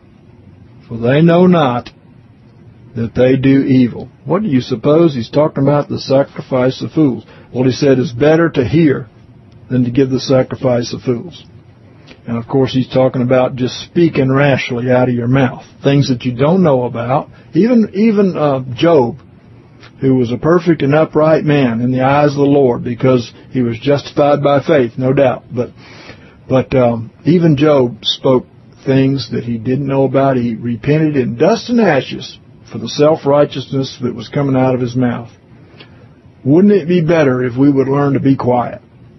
For they know not that they do evil. What do you suppose he's talking about, the sacrifice of fools? Well, he said it's better to hear than to give the sacrifice of fools. And, of course, he's talking about just speaking rashly out of your mouth, things that you don't know about. Even even uh, Job, who was a perfect and upright man in the eyes of the Lord because he was justified by faith, no doubt. But but um, even Job spoke things that he didn't know about. He repented in dust and ashes for the self-righteousness that was coming out of his mouth. Wouldn't it be better if we would learn to be quiet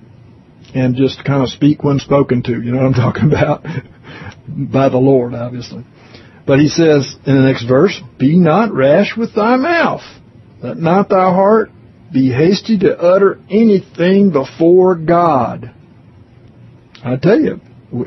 and just kind of speak when spoken to? You know what I'm talking about? By the Lord, obviously. But he says in the next verse, be not rash with thy mouth. Let not thy heart be hasty to utter anything before God. I tell you,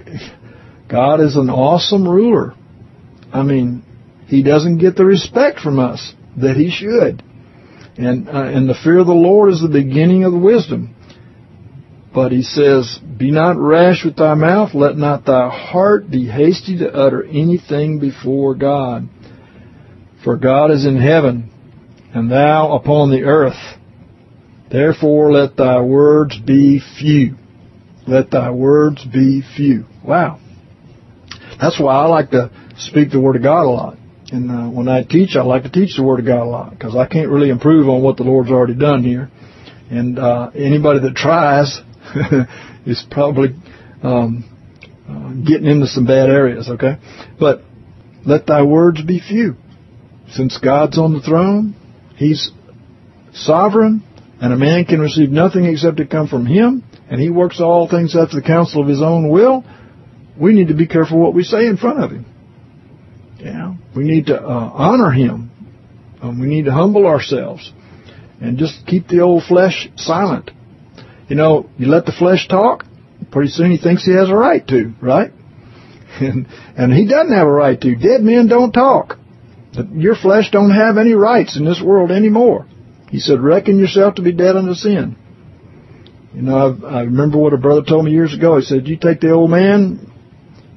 God is an awesome ruler. I mean, He doesn't get the respect from us that He should. And, uh, and the fear of the Lord is the beginning of the wisdom. But He says, be not rash with thy mouth, let not thy heart be hasty to utter anything before God. For God is in heaven, and thou upon the earth. Therefore let thy words be few. Let thy words be few. Wow. That's why I like to speak the Word of God a lot. And uh, when I teach, I like to teach the Word of God a lot, because I can't really improve on what the Lord's already done here. And uh, anybody that tries is probably um, uh, getting into some bad areas, okay? But let thy words be few. Since God's on the throne, He's sovereign, and a man can receive nothing except to come from Him, and He works all things after the counsel of His own will. We need to be careful what we say in front of Him. Yeah, we need to uh, honor Him. Um, we need to humble ourselves and just keep the old flesh silent. You know, you let the flesh talk, pretty soon he thinks he has a right to, right? And, and he doesn't have a right to. Dead men don't talk. Your flesh don't have any rights in this world anymore. He said, reckon yourself to be dead unto sin. You know, I, I remember what a brother told me years ago. He said, you take the old man,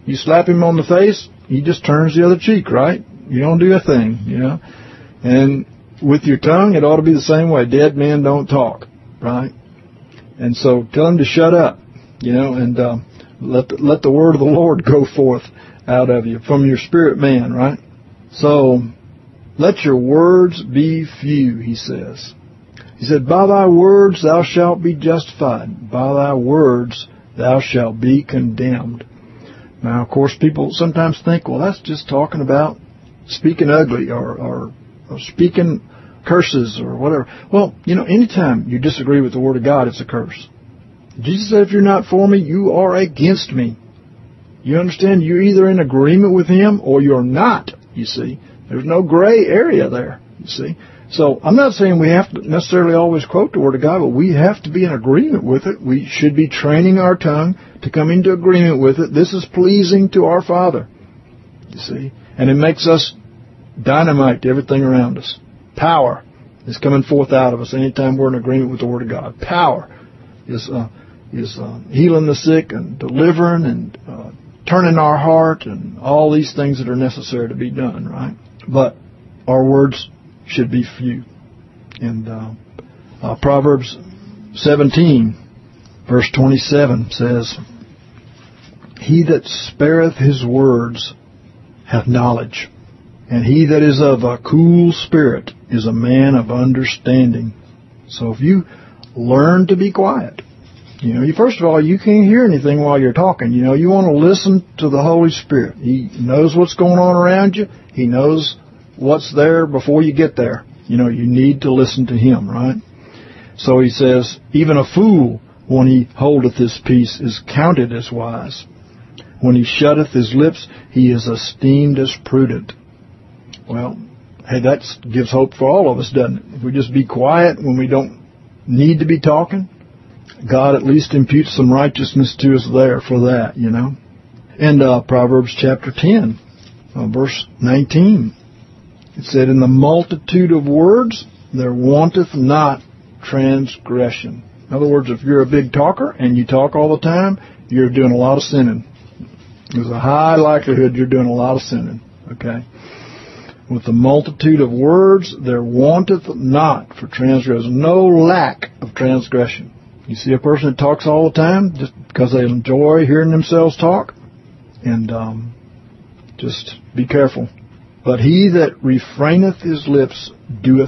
You slap him on the face, he just turns the other cheek, right? You don't do a thing, you know. And with your tongue, it ought to be the same way. Dead men don't talk, right? And so tell him to shut up, you know, and uh, let the, let the word of the Lord go forth out of you from your spirit man, right? So let your words be few, he says. He said, by thy words thou shalt be justified. By thy words thou shalt be condemned. Now, of course, people sometimes think, well, that's just talking about speaking ugly or, or, or speaking curses or whatever. Well, you know, anytime you disagree with the Word of God, it's a curse. Jesus said, if you're not for me, you are against me. You understand? You're either in agreement with Him or you're not, you see. There's no gray area there, you see. So I'm not saying we have to necessarily always quote the Word of God, but we have to be in agreement with it. We should be training our tongue to come into agreement with it. This is pleasing to our Father, you see. And it makes us dynamite to everything around us. Power is coming forth out of us anytime we're in agreement with the Word of God. Power is uh, is uh, healing the sick and delivering and uh, turning our heart and all these things that are necessary to be done, right? But our words should be few. And uh, uh, Proverbs seventeen, verse twenty-seven says, he that spareth his words hath knowledge, and he that is of a cool spirit is a man of understanding. So if you learn to be quiet, you know, you first of all, you can't hear anything while you're talking. You know, you want to listen to the Holy Spirit. He knows what's going on around you. He knows what's there before you get there. You know, you need to listen to Him, right? So he says, even a fool, when he holdeth his peace, is counted as wise. When he shutteth his lips, he is esteemed as prudent. Well, hey, that gives hope for all of us, doesn't it? If we just be quiet when we don't need to be talking, God at least imputes some righteousness to us there for that, you know. And uh, Proverbs chapter ten, uh, verse nineteen, it said, in the multitude of words there wanteth not transgression. In other words, if you're a big talker and you talk all the time, you're doing a lot of sinning. There's a high likelihood you're doing a lot of sinning, okay? With the multitude of words there wanteth not for transgression. No lack of transgression. You see a person that talks all the time just because they enjoy hearing themselves talk? And um, just be careful. But he that refraineth his lips doeth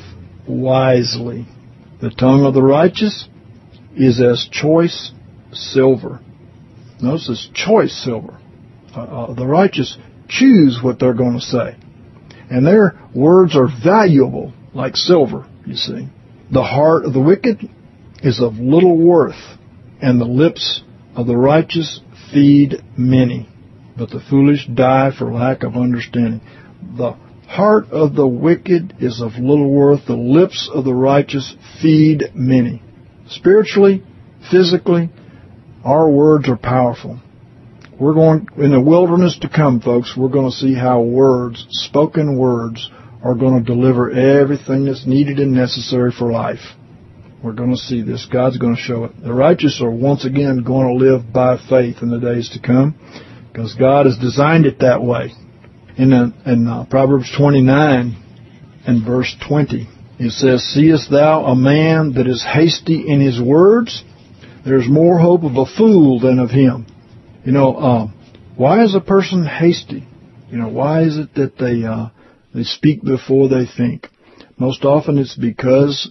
wisely. The tongue of the righteous is as choice silver. Notice it's choice silver. Uh, uh, the righteous choose what they're going to say. And their words are valuable like silver, you see. The heart of the wicked is of little worth, and the lips of the righteous feed many. But the foolish die for lack of understanding. The heart of the wicked is of little worth. The lips of the righteous feed many. Spiritually, physically, our words are powerful. We're going, in the wilderness to come, folks, we're going to see how words, spoken words, are going to deliver everything that's needed and necessary for life. We're going to see this. God's going to show it. The righteous are once again going to live by faith in the days to come because God has designed it that way. In, uh, in uh, Proverbs twenty-nine and verse twenty, it says, seest thou a man that is hasty in his words? There's more hope of a fool than of him. You know, uh, why is a person hasty? You know, why is it that they uh, they speak before they think? Most often it's because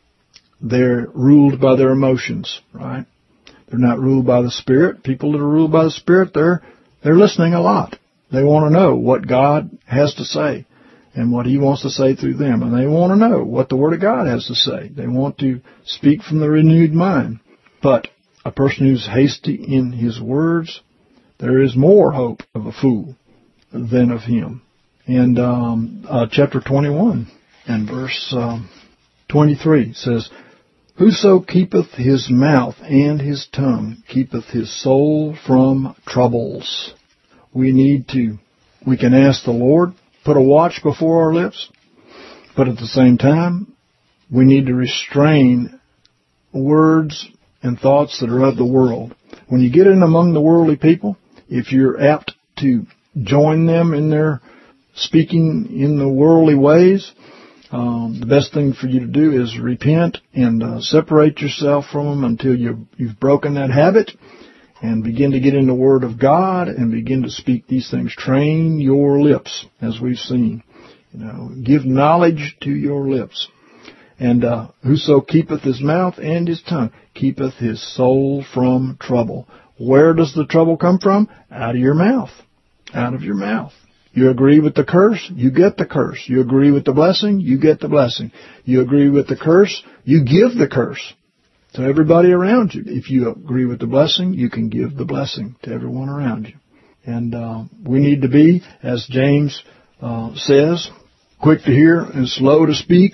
they're ruled by their emotions, right? They're not ruled by the Spirit. People that are ruled by the Spirit, they're they're listening a lot. They want to know what God has to say and what He wants to say through them. And they want to know what the Word of God has to say. They want to speak from the renewed mind. But a person who's hasty in his words, there is more hope of a fool than of him. And um, uh, chapter twenty-one and verse um, twenty-three says, whoso keepeth his mouth and his tongue keepeth his soul from troubles. We need to, we can ask the Lord, put a watch before our lips, but at the same time, we need to restrain words and thoughts that are of the world. When you get in among the worldly people, if you're apt to join them in their speaking in the worldly ways, um, the best thing for you to do is repent and uh, separate yourself from them until you, you've broken that habit, and begin to get in the Word of God and begin to speak these things. Train your lips, as we've seen. You know, give knowledge to your lips. And uh, whoso keepeth his mouth and his tongue keepeth his soul from trouble. Where does the trouble come from? Out of your mouth. Out of your mouth. You agree with the curse, you get the curse. You agree with the blessing, you get the blessing. You agree with the curse, you give the curse to everybody around you. If you agree with the blessing, you can give the blessing to everyone around you. And uh, we need to be, as James uh, says, quick to hear and slow to speak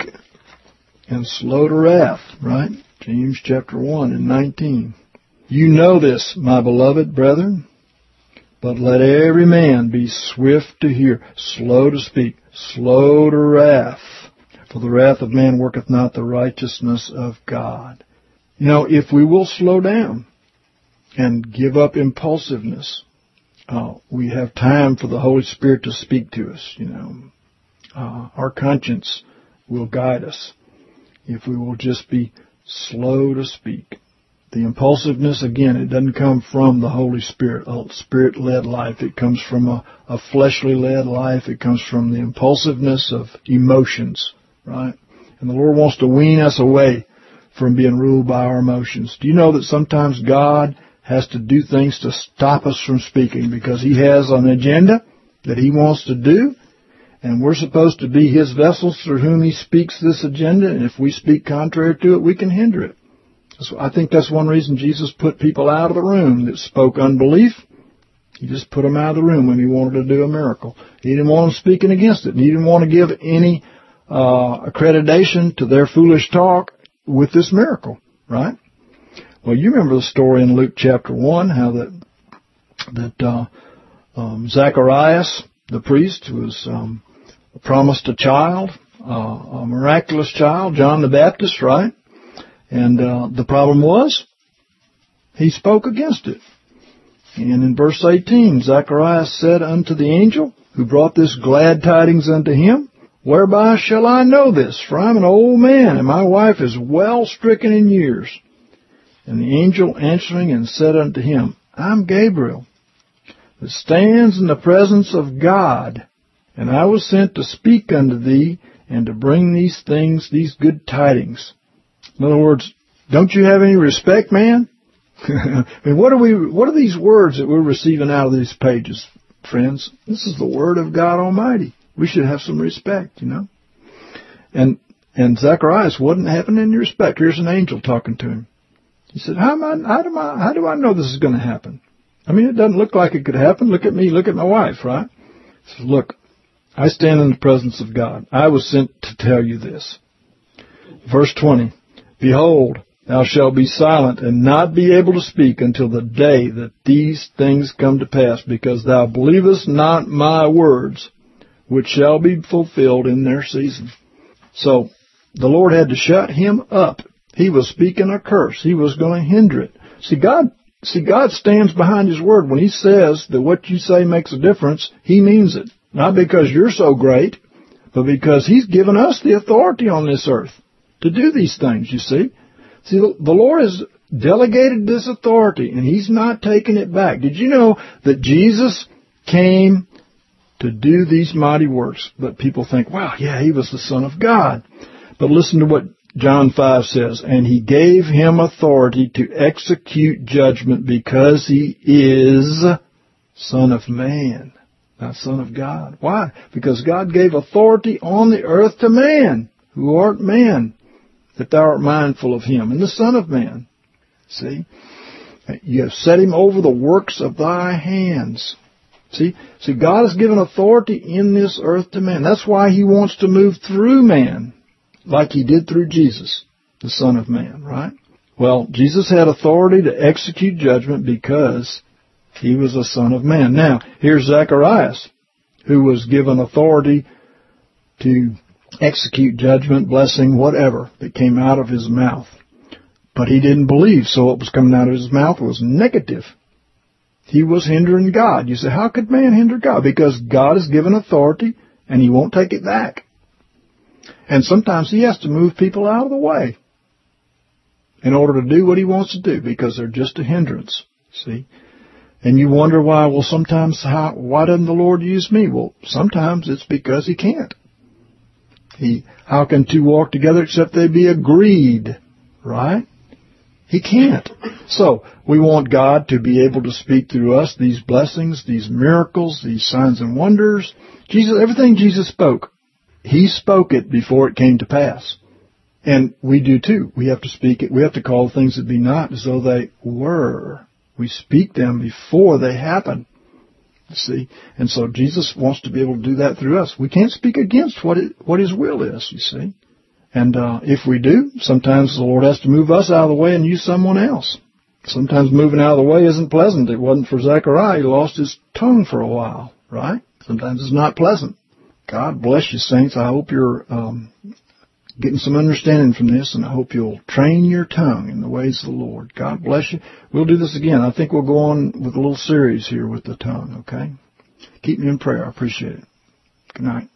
and slow to wrath, right? James chapter one and nineteen. You know this, my beloved brethren, but let every man be swift to hear, slow to speak, slow to wrath. For the wrath of man worketh not the righteousness of God. You know, if we will slow down and give up impulsiveness, uh, we have time for the Holy Spirit to speak to us, you know. Uh, our conscience will guide us if we will just be slow to speak. The impulsiveness, again, it doesn't come from the Holy Spirit, a Spirit-led life. It comes from a, a fleshly-led life. It comes from the impulsiveness of emotions, right? And the Lord wants to wean us away from being ruled by our emotions. Do you know that sometimes God has to do things to stop us from speaking because He has an agenda that He wants to do? And we're supposed to be His vessels through whom He speaks this agenda. And if we speak contrary to it, we can hinder it. So I think that's one reason Jesus put people out of the room that spoke unbelief. He just put them out of the room when He wanted to do a miracle. He didn't want them speaking against it. He didn't want to give any uh, accreditation to their foolish talk with this miracle, right? Well, you remember the story in Luke chapter one, how that that uh, um, Zacharias, the priest, was um, promised a child, uh, a miraculous child, John the Baptist, right? And uh, the problem was, he spoke against it. And in verse eighteen, Zacharias said unto the angel who brought this glad tidings unto him, Whereby shall I know this? For I am an old man, and my wife is well stricken in years. And the angel answering and said unto him, I am Gabriel, that stands in the presence of God, and I was sent to speak unto thee, and to bring these things, these good tidings. In other words, don't you have any respect, man? I mean, what are we? What are these words that we're receiving out of these pages, friends? This is the Word of God Almighty. We should have some respect, you know. And and Zacharias wasn't having any respect. Here's an angel talking to him. He said, "How am I? How do I? How do I know this is going to happen? I mean, it doesn't look like it could happen. Look at me. Look at my wife, right?" He said, "Look, I stand in the presence of God. I was sent to tell you this." Verse twenty. Behold, thou shalt be silent and not be able to speak until the day that these things come to pass, because thou believest not my words, which shall be fulfilled in their season. So the Lord had to shut him up. He was speaking a curse. He was going to hinder it. See, God, see, God stands behind His word. When He says that what you say makes a difference, He means it. Not because you're so great, but because He's given us the authority on this earth to do these things, you see. See, the Lord has delegated this authority, and He's not taking it back. Did you know that Jesus came to do these mighty works? But people think, wow, yeah, He was the Son of God. But listen to what John five says, and He gave Him authority to execute judgment because He is Son of Man, not Son of God. Why? Because God gave authority on the earth to man, who art man, that thou art mindful of Him, and the Son of Man. See? You have set Him over the works of thy hands. See? See, God has given authority in this earth to man. That's why He wants to move through man, like He did through Jesus, the Son of Man, right? Well, Jesus had authority to execute judgment because He was a Son of Man. Now, here's Zacharias, who was given authority to execute judgment, blessing, whatever that came out of his mouth. But he didn't believe, so what was coming out of his mouth was negative. He was hindering God. You say, how could man hinder God? Because God has given authority and He won't take it back. And sometimes He has to move people out of the way in order to do what He wants to do because they're just a hindrance. See? And you wonder why, well, sometimes, how, why doesn't the Lord use me? Well, sometimes it's because He can't. He, how can two walk together except they be agreed? Right? He can't. So, we want God to be able to speak through us these blessings, these miracles, these signs and wonders. Jesus, everything Jesus spoke, He spoke it before it came to pass. And we do too. We have to speak it. We have to call things that be not as though they were. We speak them before they happen. You see? And so Jesus wants to be able to do that through us. We can't speak against what it, what His will is, you see. And uh, if we do, sometimes the Lord has to move us out of the way and use someone else. Sometimes moving out of the way isn't pleasant. It wasn't for Zechariah. He lost his tongue for a while, right? Sometimes it's not pleasant. God bless you, saints. I hope you're um, getting some understanding from this, and I hope you'll train your tongue in the ways of the Lord. God bless you. We'll do this again. I think we'll go on with a little series here with the tongue, okay? Keep me in prayer. I appreciate it. Good night.